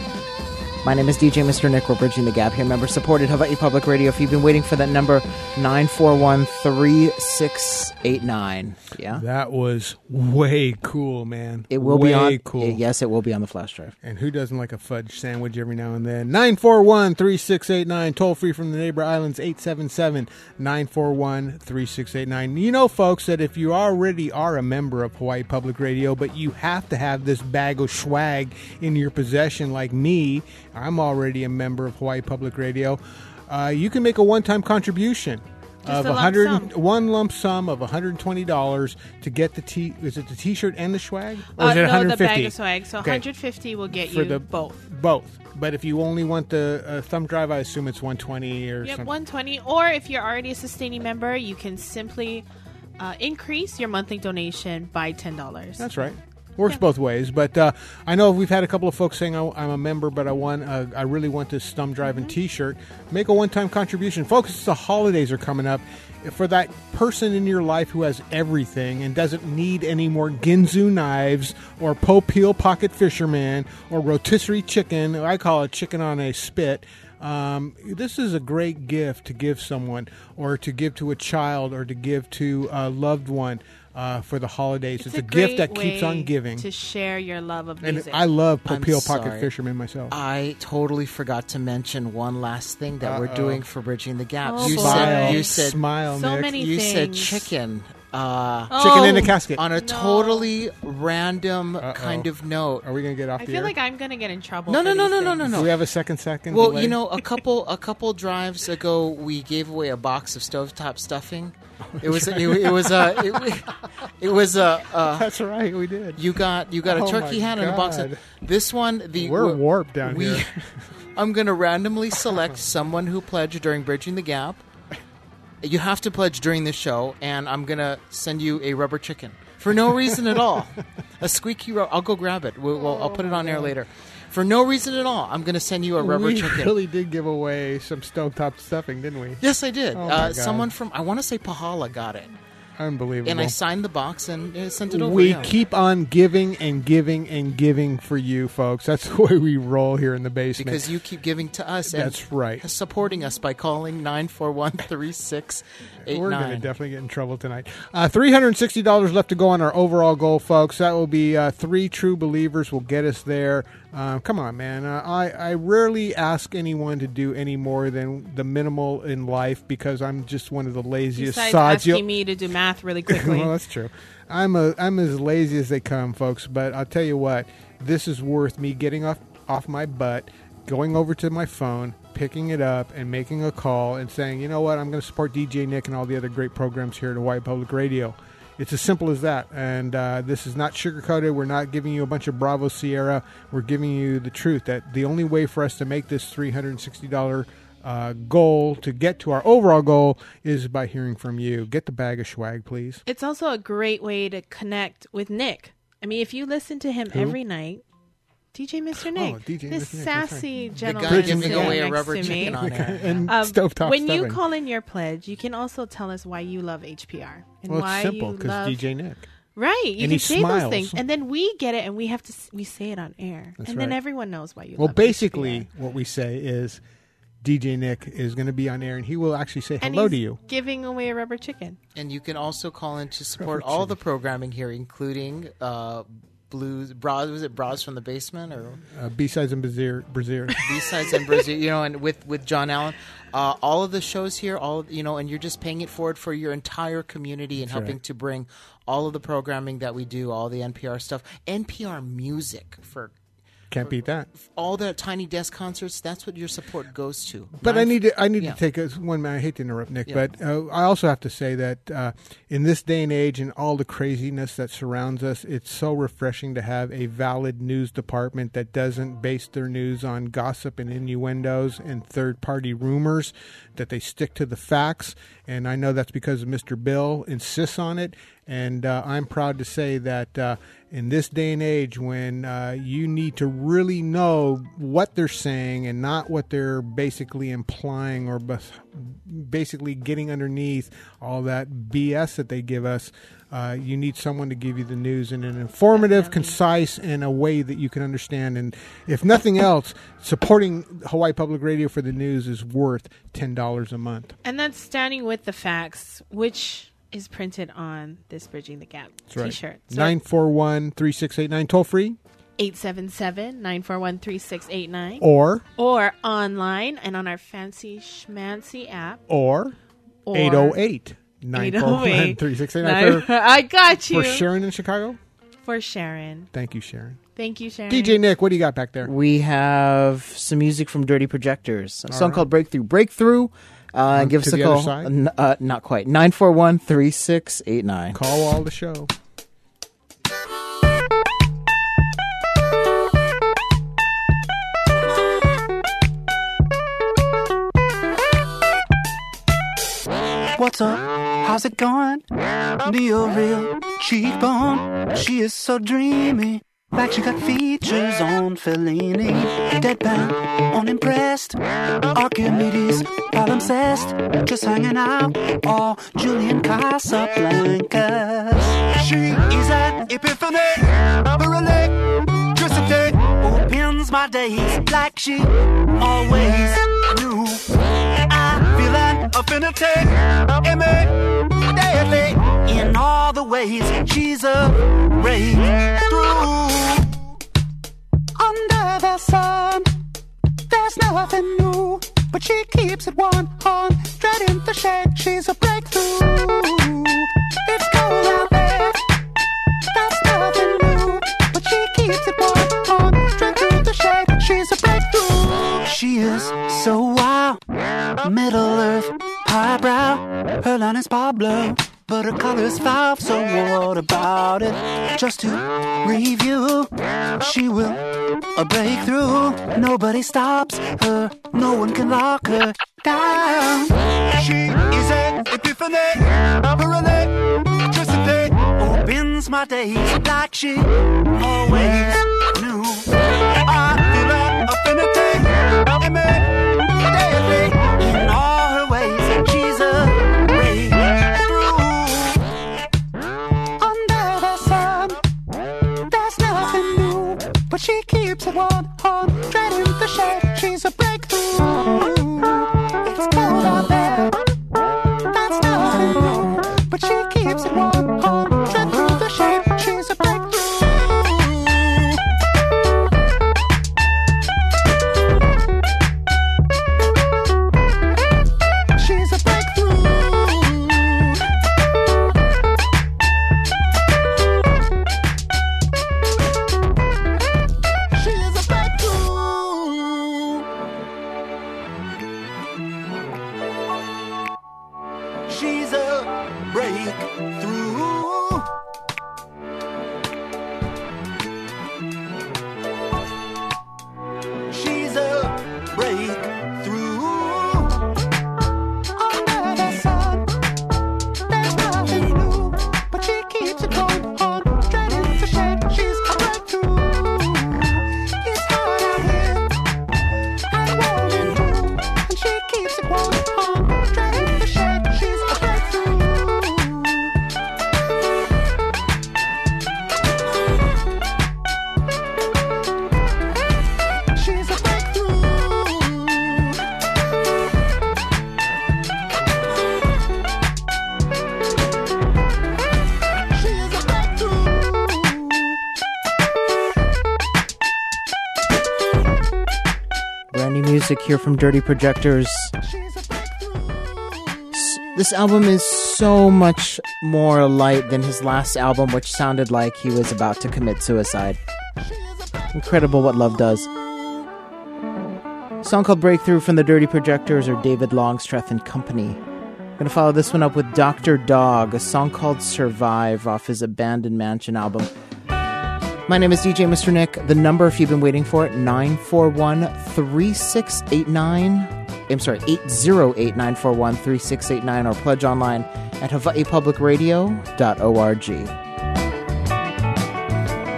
Speaker 1: My name is D J Mister Nick. We're bridging the gap here. Member supported Hawaii Public Radio. If you've been waiting for that number, nine four one, three six eight nine. Yeah?
Speaker 4: That was way cool, man.
Speaker 1: It will
Speaker 4: way
Speaker 1: be on.
Speaker 4: cool.
Speaker 1: Yes, it will be on the flash drive.
Speaker 4: And who doesn't like a fudge sandwich every now and then? nine four one, three six eight nine. Toll free from the neighbor islands, eight seven seven, nine four one, three six eight nine. You know, folks, that if you already are a member of Hawaii Public Radio, but you have to have this bag of swag in your possession like me, I'm already a member of Hawaii Public Radio, uh, you can make a one-time contribution.
Speaker 5: Just
Speaker 4: Of
Speaker 5: a lump
Speaker 4: one hundred,
Speaker 5: sum.
Speaker 4: one lump sum of one hundred twenty dollars to get the t. Is it the T-shirt and the swag? Or
Speaker 5: Uh,
Speaker 4: is it
Speaker 5: no, the
Speaker 4: one hundred fifty?
Speaker 5: bag of swag. So
Speaker 4: Okay.
Speaker 5: one hundred fifty will get
Speaker 4: For
Speaker 5: you
Speaker 4: the-
Speaker 5: both.
Speaker 4: Both. But if you only want the uh, thumb drive, I assume it's one twenty or
Speaker 5: Yep,
Speaker 4: something.
Speaker 5: one twenty. Or if you're already a sustaining member, you can simply uh, increase your monthly donation by ten dollars.
Speaker 4: That's right. Works
Speaker 5: Yeah.
Speaker 4: both ways. But uh, I know we've had a couple of folks saying, oh, I'm a member, but I want, uh, I really want this thumb drive and T-shirt. Make a one-time contribution. Folks, the holidays are coming up. For that person in your life who has everything and doesn't need any more Ginzu knives or Popeel pocket fisherman or rotisserie chicken, I call it chicken on a spit, um, this is a great gift to give someone or to give to a child or to give to a loved one uh, for the holidays. It's,
Speaker 5: It's
Speaker 4: a,
Speaker 5: a
Speaker 4: gift
Speaker 5: great
Speaker 4: that keeps
Speaker 5: way
Speaker 4: on giving.
Speaker 5: to share your love of
Speaker 4: And
Speaker 5: music.
Speaker 4: I love
Speaker 1: I'm
Speaker 4: Popeel pocket
Speaker 1: sorry.
Speaker 4: fisherman myself.
Speaker 1: I totally forgot to mention one last thing that we're
Speaker 4: Uh-oh.
Speaker 1: doing for Bridging the Gap.
Speaker 5: Oh,
Speaker 1: you
Speaker 5: boy.
Speaker 1: said you
Speaker 5: Nice.
Speaker 1: said
Speaker 4: Smile,
Speaker 5: So
Speaker 4: Nick.
Speaker 5: many
Speaker 1: you said
Speaker 5: things.
Speaker 1: chicken. Uh,
Speaker 4: Chicken in a
Speaker 5: Oh,
Speaker 4: casket.
Speaker 1: on a
Speaker 5: No.
Speaker 1: totally random
Speaker 4: Uh-oh.
Speaker 1: kind of note.
Speaker 4: Are we going to get off
Speaker 5: I
Speaker 4: the
Speaker 5: feel
Speaker 4: air?
Speaker 5: like I'm gonna get in trouble.
Speaker 1: No,
Speaker 5: for
Speaker 1: no, no,
Speaker 5: these
Speaker 1: no, no,
Speaker 5: things.
Speaker 1: no, no.
Speaker 4: Do we have a second second
Speaker 1: Well,
Speaker 4: delay?
Speaker 1: you know, a couple a couple drives ago, we gave away a box of stovetop stuffing. It was it, it was a it, wa- it was a uh,
Speaker 4: That's right, we did.
Speaker 1: you got you got a
Speaker 4: Oh,
Speaker 1: turkey
Speaker 4: my
Speaker 1: hat and a box of
Speaker 4: God.
Speaker 1: this one. The
Speaker 4: We're
Speaker 1: we-
Speaker 4: warped down
Speaker 1: we,
Speaker 4: here.
Speaker 1: I'm going to randomly select someone who pledged during Bridging the Gap. You have to pledge during the show, and I'm going to send you a rubber chicken for no reason at all. A squeaky rubber. I'll go grab it. We'll, we'll, I'll put it on air later. For no reason at all, I'm going to send you a rubber
Speaker 4: we
Speaker 1: chicken.
Speaker 4: really did give away some stovetop stuffing, didn't we?
Speaker 1: Yes, I did.
Speaker 4: Oh, my
Speaker 1: uh,
Speaker 4: God.
Speaker 1: someone from, I want to say Pahala got it.
Speaker 4: Unbelievable.
Speaker 1: And I signed the box and uh, sent it over.
Speaker 4: we
Speaker 1: yeah.
Speaker 4: keep on giving and giving and giving for you, folks. That's the way we roll here in the basement.
Speaker 1: Because you keep giving to us and
Speaker 4: That's right.
Speaker 1: supporting us by calling nine four one, three six eight nine.
Speaker 4: We're going to definitely get in trouble tonight. Uh, three hundred sixty dollars left to go on our overall goal, folks. That will be uh, three true believers will get us there. Uh, come on, man. Uh, I, I rarely ask anyone to do any more than the minimal in life because I'm just one of the laziest
Speaker 5: Besides
Speaker 4: sods.
Speaker 5: asking
Speaker 4: You'll-
Speaker 5: me to do math really quickly.
Speaker 4: well, that's true. I'm a I'm as lazy as they come, folks. But I'll tell you what, this is worth me getting off off my butt, going over to my phone, picking it up, and making a call and saying, you know what, I'm going to support D J Nick and all the other great programs here at Hawaii Public Radio. It's as simple as that. And uh, this is not sugar-coated. We're not giving you a bunch of Bravo Sierra. We're giving you the truth that the only way for us to make this three hundred sixty dollars uh, goal, to get to our overall goal, is by hearing from you. Get the bag of swag, please.
Speaker 5: It's also a great way to connect with Nick. I mean, if you listen to him
Speaker 4: Who?
Speaker 5: every night, D J Mister Nick,
Speaker 4: Oh, D J
Speaker 5: this
Speaker 4: Mister Nick, that's
Speaker 5: sassy
Speaker 1: The
Speaker 5: gentleman
Speaker 1: guy
Speaker 4: Bridging
Speaker 1: giving
Speaker 4: the
Speaker 1: away a
Speaker 5: next
Speaker 1: rubber
Speaker 5: to me.
Speaker 1: chicken on air.
Speaker 4: and
Speaker 5: Um,
Speaker 4: stovetop
Speaker 5: when you
Speaker 4: stuffing.
Speaker 5: call in your pledge, you can also tell us why you love H P R and
Speaker 4: well,
Speaker 5: why
Speaker 4: it's simple
Speaker 5: you
Speaker 4: because
Speaker 5: love
Speaker 4: D J Nick.
Speaker 5: right. You
Speaker 4: and
Speaker 5: can
Speaker 4: he
Speaker 5: say
Speaker 4: smiles.
Speaker 5: those things, and then we get it, and we have to s- we say it on air,
Speaker 4: That's
Speaker 5: and then
Speaker 4: right.
Speaker 5: everyone knows why you.
Speaker 4: Well,
Speaker 5: love
Speaker 4: basically,
Speaker 5: H P R.
Speaker 4: what we say is D J Nick is going to be on air, and he will actually say
Speaker 5: And
Speaker 4: hello
Speaker 5: he's
Speaker 4: to you.
Speaker 5: giving away a rubber chicken.
Speaker 1: And you can also call in to support all the programming here, including uh, blues, bras. Was it bras from the basement or
Speaker 4: Uh, B-sides and Brazier. Brazier.
Speaker 1: B-sides and Brazil? You know, and with with John Allen, uh, all of the shows here, all you know, and you're just paying it forward for your entire community and
Speaker 4: That's
Speaker 1: helping
Speaker 4: right.
Speaker 1: to bring all of the programming that we do, all the N P R stuff, N P R music for.
Speaker 4: Can't beat that.
Speaker 1: All the Tiny Desk concerts, that's what your support goes to.
Speaker 4: But I
Speaker 1: Nine-
Speaker 4: need to. I need
Speaker 1: Yeah.
Speaker 4: to take a, one. minute. I hate to interrupt, Nick,
Speaker 1: Yeah.
Speaker 4: but uh, I also have to say that uh, in this day and age, and all the craziness that surrounds us, it's so refreshing to have a valid news department that doesn't base their news on gossip and innuendos and third-party rumors. That they stick to the facts, and I know that's because Mister Bill insists on it. And uh, I'm proud to say that uh, in this day and age when uh, you need to really know what they're saying and not what they're basically implying or bas- basically getting underneath all that B S that they give us. Uh, you need someone to give you the news in an informative, concise, and a way that you can understand. And if nothing else, supporting Hawaii Public Radio for the news is worth ten dollars a month.
Speaker 5: And that's Standing with the Facts, which is printed on this Bridging the Gap
Speaker 4: That's right.
Speaker 5: T-shirt. So
Speaker 4: nine four one, three six eight nine, toll free.
Speaker 5: eight seven seven, nine four one, three six eight nine.
Speaker 4: Or.
Speaker 5: Or online and on our fancy schmancy app.
Speaker 4: Or.
Speaker 5: Or
Speaker 4: eight oh eight. nine four one, three six eight nine.
Speaker 5: I got you.
Speaker 4: For Sharon in Chicago?
Speaker 5: For Sharon.
Speaker 4: Thank you, Sharon.
Speaker 5: Thank you, Sharon.
Speaker 4: D J Nick, what do you got back there?
Speaker 1: We have some music from Dirty Projectors. A
Speaker 4: All
Speaker 1: song
Speaker 4: right.
Speaker 1: called Breakthrough. Breakthrough. Uh,
Speaker 4: On
Speaker 1: give
Speaker 4: to
Speaker 1: us a
Speaker 4: the
Speaker 1: call.
Speaker 4: other side?
Speaker 1: N- uh, not quite. nine four one, three six eight nine.
Speaker 4: Call all the show.
Speaker 9: What's up? How's it going? Neo real cheekbone. She is so dreamy, like she got features on Fellini. Deadpan, unimpressed. Archimedes, palimpsest. Just hanging out, all Julian Casablancas. She is an epiphany, her electricity opens my days like she always knew. I feel an affinity, immediately, in all the ways she's a breakthrough. Under the sun, there's nothing new, but she keeps it one hundred in the shade. She's a breakthrough. It's cold out there, that's nothing new, but she keeps it one hundred through the shade. She's a breakthrough. She is so wild, Middle Earth, highbrow. Her line is Pablo, but her color's foul. So what about it? Just to review, she will a breakthrough. Nobody stops her, no one can lock her down. She is an epiphany, her electricity opens my days like she always knew. I feel an affinity, immediately, in all her ways. She's a breakthrough. Under the sun, there's nothing new, but she keeps it one hundred in the shade. She's a breakthrough. It's cold out there, that's nothing new, but she keeps it one hundred through the shade. She's a breakthrough. She's a breakthrough. She is a breakthrough. She's a breakthrough. She's a breakthrough. Under the sun, there's nothing new, but she keeps it one hundred in the shade. She's a breakthrough. It's hard out here and warm and cool, and she keeps it one hundred in the shade. She's a breakthrough. She's a breakthrough. She is a breakthrough.
Speaker 1: Brand new music here from Dirty Projectors.
Speaker 9: She's a breakthrough.
Speaker 1: S- This album is so much more light than his last album, which sounded like he was about to commit suicide. Incredible what love does. A song called Breakthrough from the Dirty Projectors or David Longstreth and Company. I'm going to follow this one up with Doctor Dog, a song called Survive off his Abandoned Mansion album. My name is D J Mister Nick. The number, if you've been waiting for it, nine four one, three six eight nine. I'm sorry, eight oh eight, nine four one, three six eight nine, or pledge online at hawaii public radio dot org.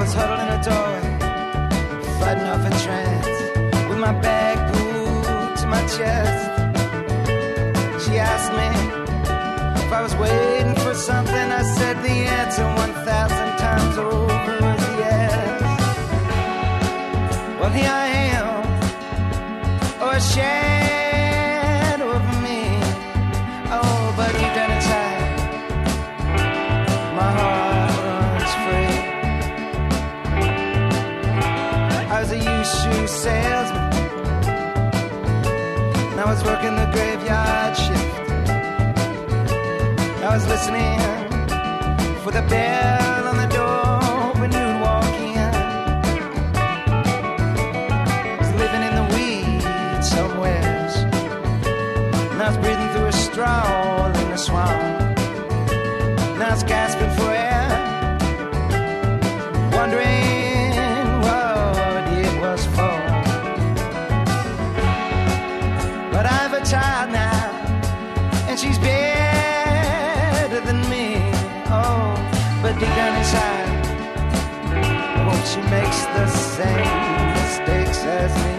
Speaker 3: was huddled in a doorway, fighting off a trance, with my back pulled to my chest. She asked me if I was waiting for something. I said the answer one thousand times over was yes. Well, here I am, or a shadow of me. Oh, but deep down inside, my heart runs free. I was a used shoe salesman, and I was working the graveyard shift. I was listening for the bell on the door when you'd walk in. I was living in the weeds somewheres, and I was breathing through a straw in the swamp. And I was gasping for air, wondering what it was for. But I have a child now, and she's better than me. Oh, but deep down inside, I hope she makes the same mistakes as me.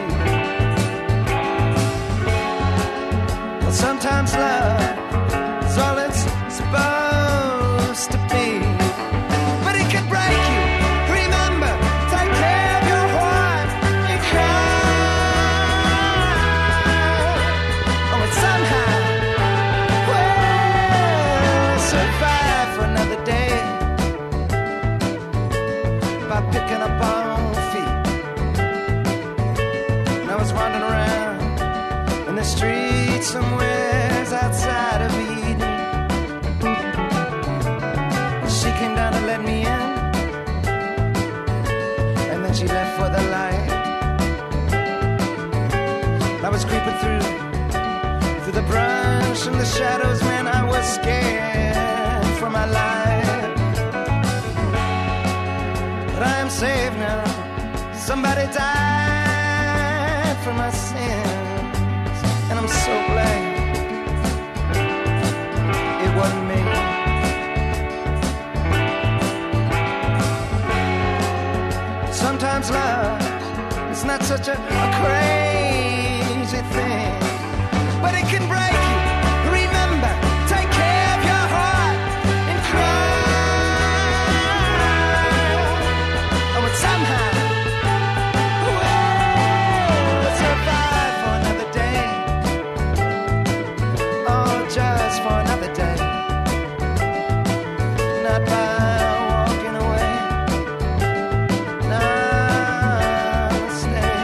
Speaker 3: Well, sometimes love is all it's supposed to be, but it could break you. Remember, take care of your heart and cry. Oh, and somehow we'll survive for another day by picking up our feet. And I was wandering around in the streets somewhere outside of Eden. She came down and let me in, and then she left for the light. I was creeping through, through the brush and the shadows, man, I was scared for my life. But I am saved now. Somebody died for my sins, and I'm so glad it wasn't me. Sometimes love is not such a, a crazy thing, but it can break you. Remember, take care of your heart and cry. Oh, but somehow we'll survive for another day. Oh, just for another day. Not by walking away. No, stay.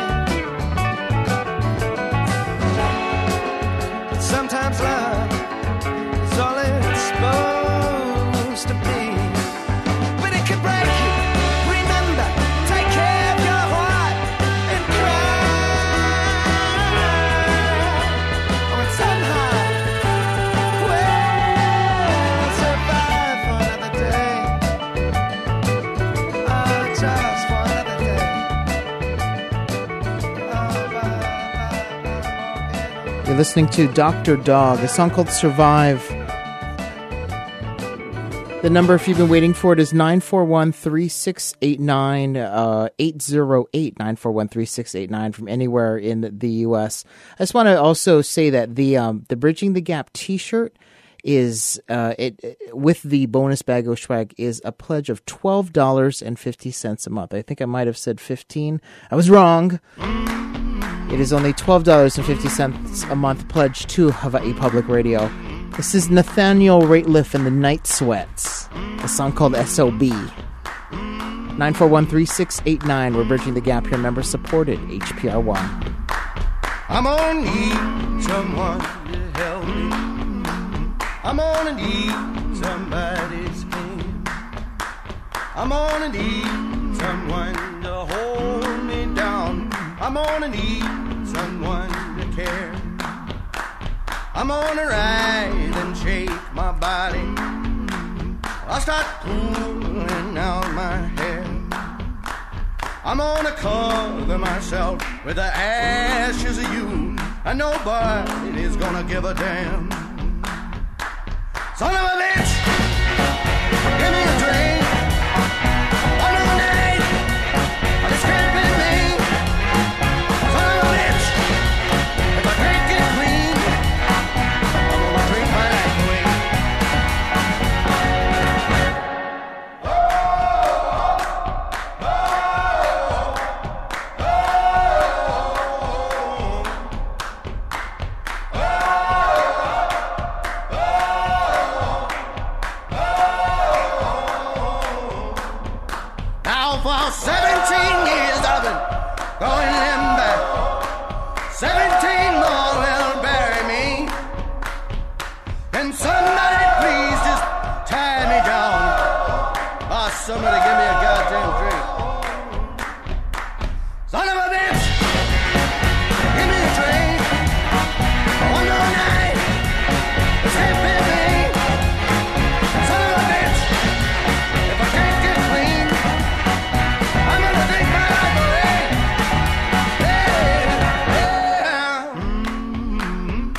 Speaker 3: But sometimes love is all it's supposed to be, but it can break you. Remember, take care of your heart and cry. Oh, and somehow we'll survive for another day. Oh, just for another day. Oh, bye, bye, bye.
Speaker 1: You're listening to Doctor Dog, a song called Survive. The number, if you've been waiting for it, is nine four one, three six eight nine, uh, eight oh eight, nine four one, three six eight nine from anywhere in the U S. I just want to also say that the um, the Bridging the Gap t-shirt is, uh, it, it with the bonus bag of swag, is a pledge of twelve dollars and fifty cents a month. I think I might have said fifteen. I was wrong. It is only twelve dollars and fifty cents a month pledge to Hawaii Public Radio. This is Nathaniel Rateliff and the Night Sweats, a song called S O B. nine four one, three six eight nine. We're Bridging the Gap here, member supported, H P R one.
Speaker 3: I'm gonna need someone to help me. I'm gonna need somebody's hand. I'm gonna need someone to hold me down. I'm gonna need someone to care. I'm gonna rise and shake my body. I'll start pulling out my hair. I'm gonna cover myself with the ashes of you, and nobody's gonna give a damn. Son of a bitch, give me a drink. One more night,
Speaker 10: Now seventeen years I've been going limber. Seventeen more will bury me. Can somebody please just tie me down? Oh, somebody give me a goddamn drink. Son of a bitch, give me a drink. One more night, stay with me. Son of a bitch, if I can't get clean, I'm gonna drink my life away. Yeah, yeah. Mm-hmm.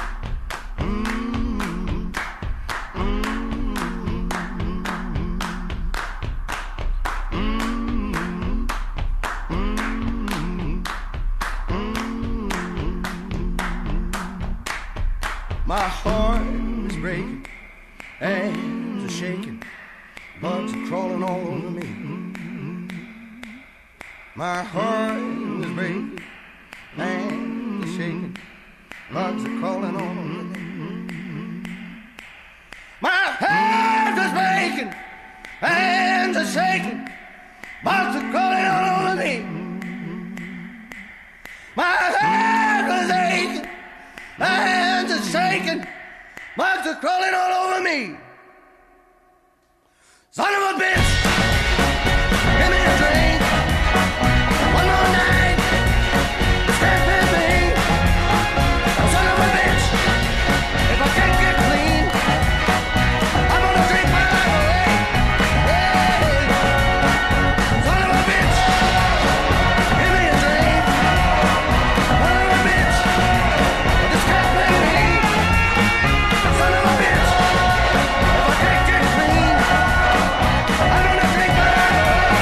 Speaker 10: My heart is breaking, hands are shaking, bugs are crawling all over me. My heart is breaking, hands are shaking, bugs are crawling all over me. My heart is breaking, hands are shaking, bugs are crawling all over me. My heart is aching, my hands are shaking, bugs are crawling all over me. Son of a bitch, give me a drink. One more night, stay with me. Son of a bitch, if I can't get clean, I'm gonna drink my life away. Yeah. Son of a bitch, give me a drink. Son of a bitch, just can't play me. Son of a bitch, if I can't get clean, I'm gonna drink my life away.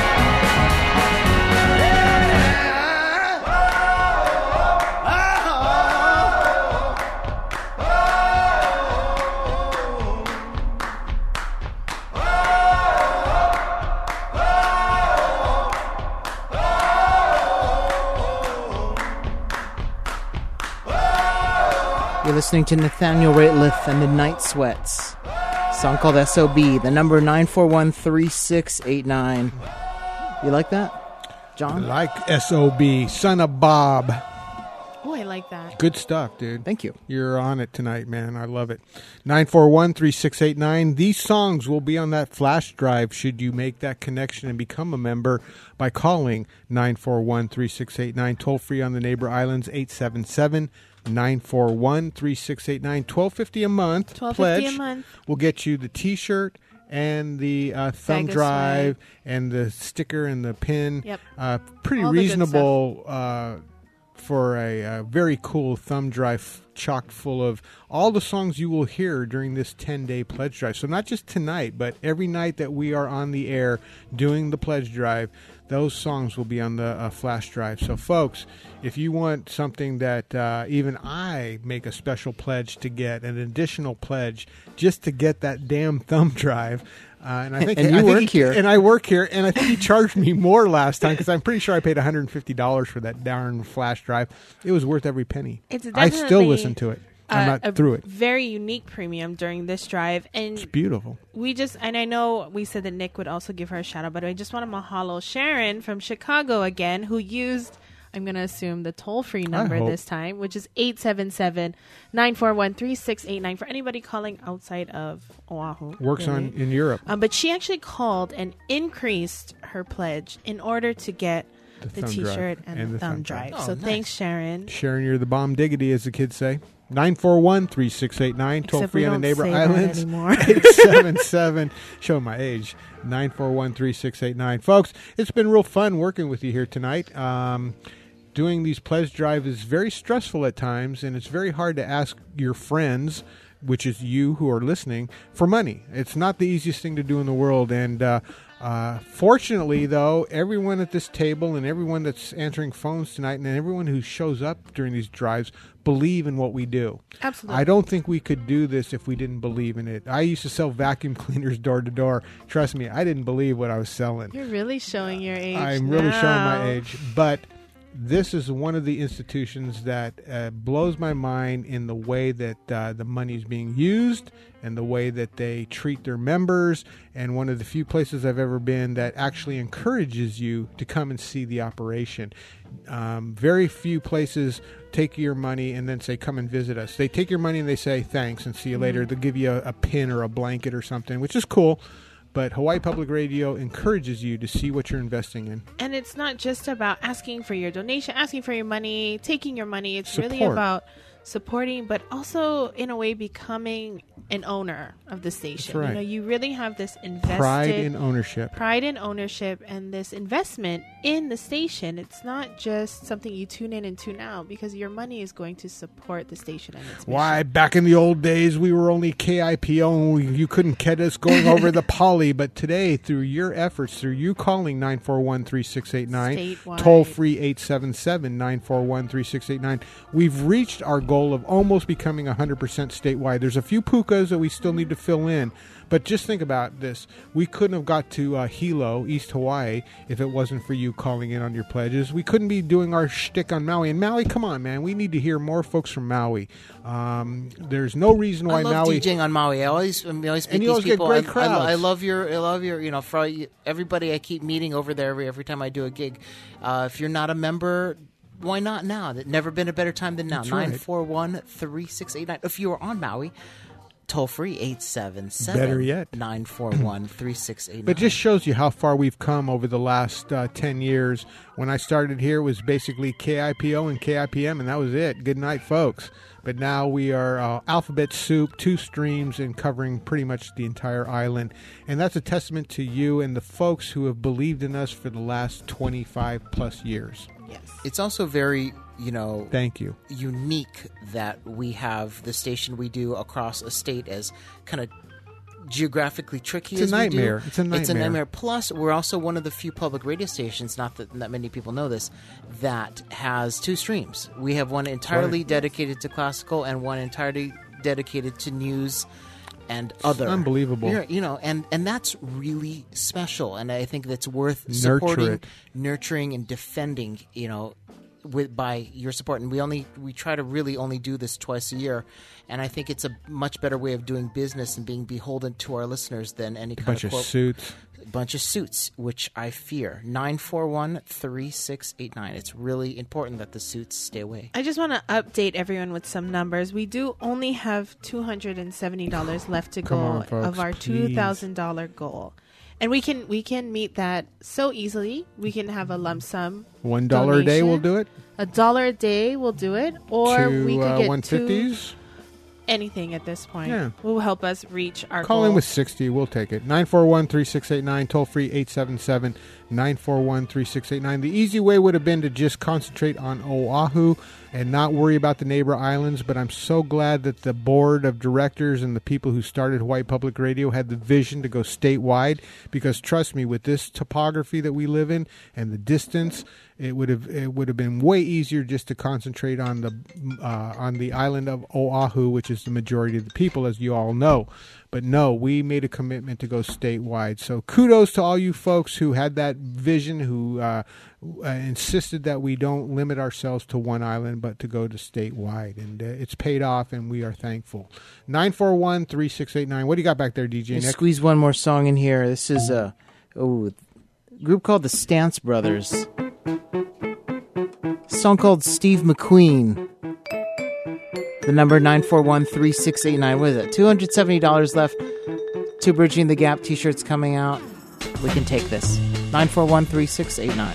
Speaker 1: You're listening to Nathaniel Rateliff and the Night Sweats. Song called S O B. The number nine four one, three six eight nine. You like that, John?
Speaker 4: Like S O B, Son of Bob.
Speaker 5: Oh, I like that.
Speaker 4: Good stuff, dude.
Speaker 1: Thank you.
Speaker 4: You're on it tonight, man. I love it. nine four one, three six eight nine. These songs will be on that flash drive should you make that connection and become a member by calling nine four one, three six eight nine. Toll free on the neighbor islands, eight seven seven, nine four one, three six eight nine. twelve fifty a month.
Speaker 5: twelve
Speaker 4: Pledge
Speaker 5: fifty a month.
Speaker 4: will get you the T-shirt and the uh, thumb
Speaker 5: Bag of
Speaker 4: drive
Speaker 5: swag.
Speaker 4: and the sticker and the pin.
Speaker 5: Yep.
Speaker 4: Uh, pretty
Speaker 5: All the good
Speaker 4: reasonable uh, for a, uh very cool thumb drive chock full of all the songs you will hear during this ten-day pledge drive. So not just tonight, but every night that we are on the air doing the pledge drive, those songs will be on the uh, flash drive. So, folks, if you want something that uh, even I make a special pledge to get, an additional pledge just to get that damn thumb drive, uh, and I think
Speaker 1: And you
Speaker 4: I think
Speaker 1: work
Speaker 4: he-
Speaker 1: here.
Speaker 4: and I work here, and I think he charged me more last time because I'm pretty sure I paid one hundred fifty dollars for that darn flash drive. It was worth every penny.
Speaker 5: It's
Speaker 4: I still
Speaker 5: definitely,
Speaker 4: listen to it. I'm
Speaker 5: Uh,
Speaker 4: not
Speaker 5: a
Speaker 4: through it.
Speaker 5: very unique premium during this drive, and
Speaker 4: It's beautiful.
Speaker 5: we just and I know we said that Nick would also give her a shout out, but I just want to mahalo Sharon from Chicago again, who used, I'm going to assume, the toll free number
Speaker 4: hope.
Speaker 5: this time, which is eight seven seven, nine four one, three six eight nine for anybody calling outside of Oahu.
Speaker 4: Works on
Speaker 5: really.
Speaker 4: in Europe.
Speaker 5: Um, but she actually called and increased her pledge in order to get
Speaker 4: The
Speaker 5: the,
Speaker 4: thumb
Speaker 5: T-shirt
Speaker 4: drive
Speaker 5: and,
Speaker 4: and
Speaker 5: the
Speaker 4: the
Speaker 5: thumb
Speaker 4: thumb
Speaker 5: drive.
Speaker 4: drive.
Speaker 5: so
Speaker 1: Oh, nice.
Speaker 5: thanks, Sharon.
Speaker 4: Sharon, you're the bomb diggity, as the kids say. nine four one, three six eight nine. Toll
Speaker 5: Except
Speaker 4: free
Speaker 5: we
Speaker 4: on the
Speaker 5: don't
Speaker 4: neighbor
Speaker 5: say that
Speaker 4: islands.
Speaker 5: anymore.
Speaker 4: eight seven seven. Show my age. nine four one, three six eight nine. Folks, it's been real fun working with you here tonight. Um, doing these pledge drives is very stressful at times, and it's very hard to ask your friends, which is you who are listening, for money. It's not the easiest thing to do in the world, and uh, uh, fortunately, though, everyone at this table and everyone that's answering phones tonight and everyone who shows up during these drives believe in what we do.
Speaker 5: Absolutely.
Speaker 4: I don't think we could do this if we didn't believe in it. I used to sell vacuum cleaners door to door. Trust me, I didn't believe what I was selling.
Speaker 5: You're really showing your age.
Speaker 4: I'm really showing
Speaker 5: now.
Speaker 4: my age, but this is one of the institutions that uh, blows my mind in the way that uh, the money is being used and the way that they treat their members, and one of the few places I've ever been that actually encourages you to come and see the operation. Um, very few places take your money and then say, come and visit us. They take your money and they say, thanks, and see you mm-hmm. later. They'll give you a, a pin or a blanket or something, which is cool. But Hawaii Public Radio encourages you to see what you're investing in.
Speaker 5: And it's not just about asking for your donation, asking for your money, taking your money. It's
Speaker 4: Support.
Speaker 5: really about supporting, but also in a way becoming an owner of the station.
Speaker 4: That's right.
Speaker 5: You know, you really have this invested
Speaker 4: pride in ownership.
Speaker 5: Pride in ownership and this investment in the station. It's not just something you tune in and tune out, because your money is going to support the station and its mission.
Speaker 4: Why, back in the old days, we were only K I P O and we, you couldn't catch us going over the poly. But today, through your efforts, through you calling nine four one, three six eight nine,
Speaker 5: Statewide.
Speaker 4: toll free eight seven seven, nine four one, three six eight nine, we've reached our goal of almost becoming one hundred percent statewide. There's a few pukas that we still need to fill in. But just think about this. We couldn't have got to uh, Hilo, East Hawaii, if it wasn't for you calling in on your pledges. We couldn't be doing our shtick on Maui. And Maui, come on, man. We need to hear more folks from Maui. Um, there's no reason why
Speaker 1: I love
Speaker 4: Maui...
Speaker 1: DJing on Maui. I always, I always speak
Speaker 4: And you
Speaker 1: these
Speaker 4: always get
Speaker 1: people.
Speaker 4: great
Speaker 1: I, I,
Speaker 4: crowds.
Speaker 1: I love your, I love your, you know, for everybody I keep meeting over there every, every time I do a gig. Uh, if you're not a member... Why not now? There's never been a better time than now.
Speaker 4: That's right.
Speaker 1: nine four one, three six eight nine. If you are on Maui, toll free eight seven seven.
Speaker 4: Better yet.
Speaker 1: nine four one, three six eight nine.
Speaker 4: But it just shows you how far we've come over the last uh, ten years. When I started here, it was basically K I P O and K I P M, and that was it. Good night, folks. But now we are uh, alphabet soup, two streams, and covering pretty much the entire island. And that's a testament to you and the folks who have believed in us for the last twenty-five plus years.
Speaker 5: Yes.
Speaker 1: It's also very, you know,
Speaker 4: Thank you.
Speaker 1: unique that we have the station we do across a state as kind of geographically tricky
Speaker 4: It's a
Speaker 1: as
Speaker 4: nightmare.
Speaker 1: we do.
Speaker 4: It's a
Speaker 1: It's a
Speaker 4: nightmare.
Speaker 1: nightmare. Plus, we're also one of the few public radio stations, not that, that many people know this, that has two streams. We have one entirely
Speaker 4: right.
Speaker 1: dedicated to classical and one entirely dedicated to news and other.
Speaker 4: Unbelievable.
Speaker 1: You know, you know, and, and that's really special. And I think that's worth
Speaker 4: Nurture
Speaker 1: supporting,
Speaker 4: it.
Speaker 1: nurturing, and defending, you know, with by your support. And we only we try to really only do this twice a year. And I think it's a much better way of doing business and being beholden to our listeners than any
Speaker 4: A
Speaker 1: kind
Speaker 4: bunch
Speaker 1: of
Speaker 4: of
Speaker 1: quote.
Speaker 4: suits.
Speaker 1: Bunch of suits, which I fear. nine four one, three six eight nine. It's really important that the suits stay away.
Speaker 5: I just want to update everyone with some numbers. We do only have two hundred seventy dollars left to
Speaker 4: Come
Speaker 5: go
Speaker 4: on, folks,
Speaker 5: of our
Speaker 4: please.
Speaker 5: two thousand dollars goal. And we can we can meet that so easily. We can have a lump sum.
Speaker 4: One dollar a day
Speaker 5: donation.
Speaker 4: will do it.
Speaker 5: A dollar a day will do it. Or
Speaker 4: to
Speaker 5: we could
Speaker 4: uh,
Speaker 5: get
Speaker 4: one fifties.
Speaker 5: two, anything at this point.
Speaker 4: Yeah.
Speaker 5: Will help us reach our
Speaker 4: Call
Speaker 5: goal.
Speaker 4: in with sixty. We'll take it. nine four one, three six eight nine. Toll free eight seven seven, nine four one, three six eight nine. The easy way would have been to just concentrate on Oahu and not worry about the neighbor islands. But I'm so glad that the board of directors and the people who started Hawaii Public Radio had the vision to go statewide. Because trust me, with this topography that we live in and the distance, it would have it would have been way easier just to concentrate on the uh, on the island of Oahu, which is the majority of the people, as you all know. But no, we made a commitment to go statewide. So kudos to all you folks who had that vision, who uh, uh, insisted that we don't limit ourselves to one island, but to go to statewide. And uh, it's paid off, and we are thankful. nine four one, three six eight nine. What do you got back there, D J
Speaker 1: Let's
Speaker 4: Nick?
Speaker 1: squeeze one more song in here. This is a oh, group called the Stance Brothers. A song called Steve McQueen. The number nine four one, three six eight nine. What is it? two hundred seventy dollars left. Two Bridging the Gap t-shirts coming out. We can take this. nine four one, three six eight nine.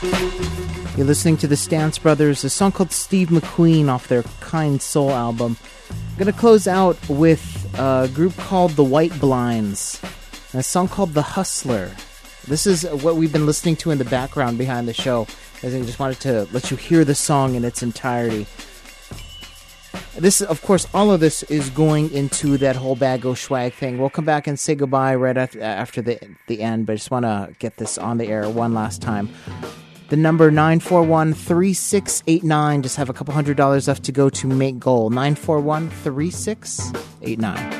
Speaker 1: You're listening to the Stance Brothers, a song called Steve McQueen off their Kind Soul album. I'm going to close out with a group called The White Blinds, and a song called The Hustler. This is what we've been listening to in the background behind the show, as I just wanted to let you hear the song in its entirety. This, of course, all of this is going into that whole bag o' swag thing. We'll come back and say goodbye right after, after the, the end, but I just want to get this on the air one last time. The number nine four one, three six eight nine. Just have a couple hundred dollars left to go to make goal. nine four one, three six eight nine.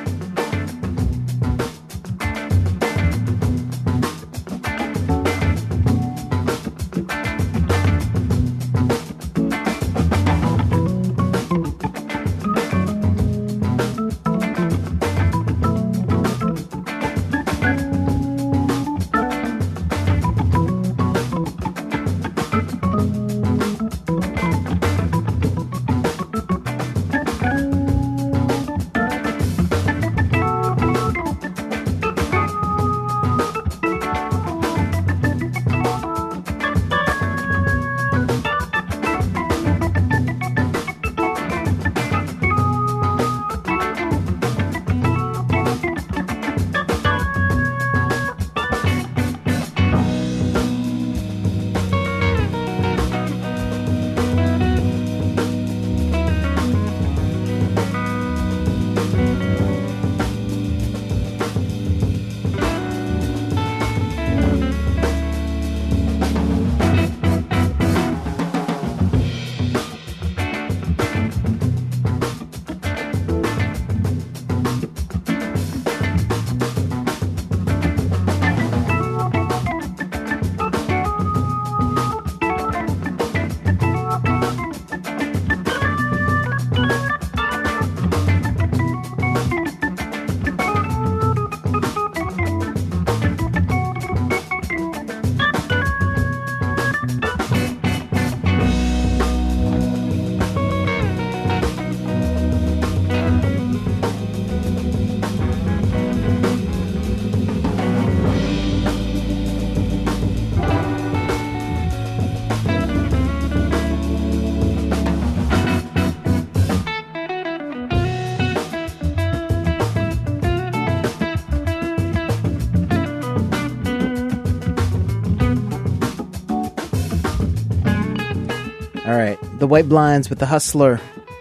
Speaker 1: All right, The White Blinds with The Hustler.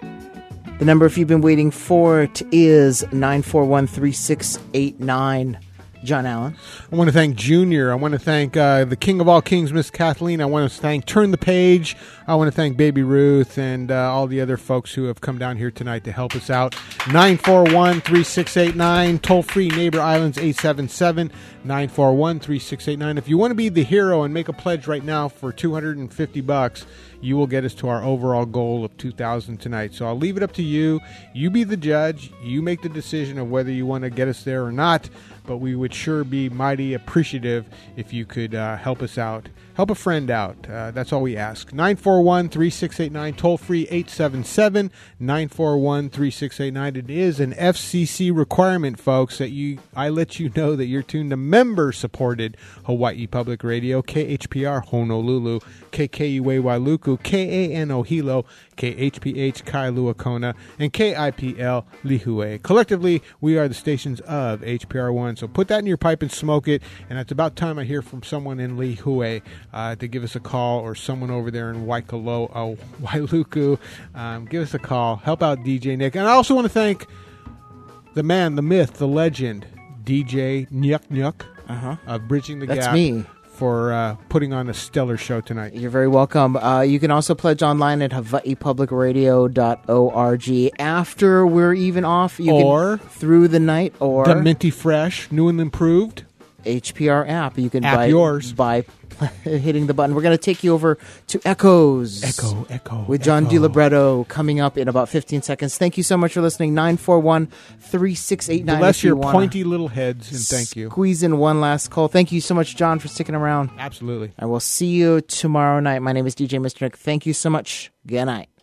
Speaker 1: The number, if you've been waiting for it, is nine four one, three six eight nine. John Allen.
Speaker 4: I want to thank Junior. I want to thank uh, the King of all kings, Miss Kathleen. I want to thank Turn the Page. I want to thank Baby Ruth and uh, all the other folks who have come down here tonight to help us out. nine four one, three six eight nine. Toll-free Neighbor Islands eight seven seven, nine four one, three six eight nine. If you want to be the hero and make a pledge right now for two hundred fifty bucks, you will get us to our overall goal of two thousand tonight. So I'll leave it up to you. You be the judge. You make the decision of whether you want to get us there or not. But we would sure be mighty appreciative if you could uh, help us out. Help a friend out. Uh, that's all we ask. nine four one, three six eight nine, toll-free eight seven seven, nine four one, three six eight nine. It is an F C C requirement, folks, that you. I let you know that you're tuned to member-supported Hawaii Public Radio, K H P R Honolulu, K K U A Wailuku, K A N O Hilo, K H P H Kailua Kona, and K I P L Lihue. Collectively, we are the stations of H P R one. So put that in your pipe and smoke it. And it's about time I hear from someone in Lihue uh, to give us a call, or someone over there in Waikolo, uh, Wailuku. Um, give us a call. Help out D J Nick. And I also want to thank the man, the myth, the legend, D J Nyuk Nyuk
Speaker 1: uh-huh.
Speaker 4: of Bridging the
Speaker 1: That's
Speaker 4: Gap.
Speaker 1: That's me.
Speaker 4: For uh, putting on a stellar show tonight.
Speaker 1: You're very welcome. Uh, you can also pledge online at hawaii public radio dot org. After we're even off, you
Speaker 4: or
Speaker 1: can through the night, or
Speaker 4: the Minty Fresh, new and improved
Speaker 1: H P R app. You can
Speaker 4: app
Speaker 1: buy
Speaker 4: yours
Speaker 1: by hitting the button. We're going to take you over to Echoes.
Speaker 4: Echo, Echo.
Speaker 1: With John
Speaker 4: Echo.
Speaker 1: DiLibretto coming up in about fifteen seconds. Thank you so much for listening. nine four one, three six eight nine.
Speaker 4: Bless your
Speaker 1: you
Speaker 4: pointy little heads, and thank you.
Speaker 1: Squeeze in one last call. Thank you so much, John, for sticking around.
Speaker 4: Absolutely.
Speaker 1: I will see you tomorrow night. My name is D J Mister Nick. Thank you so much. Good night.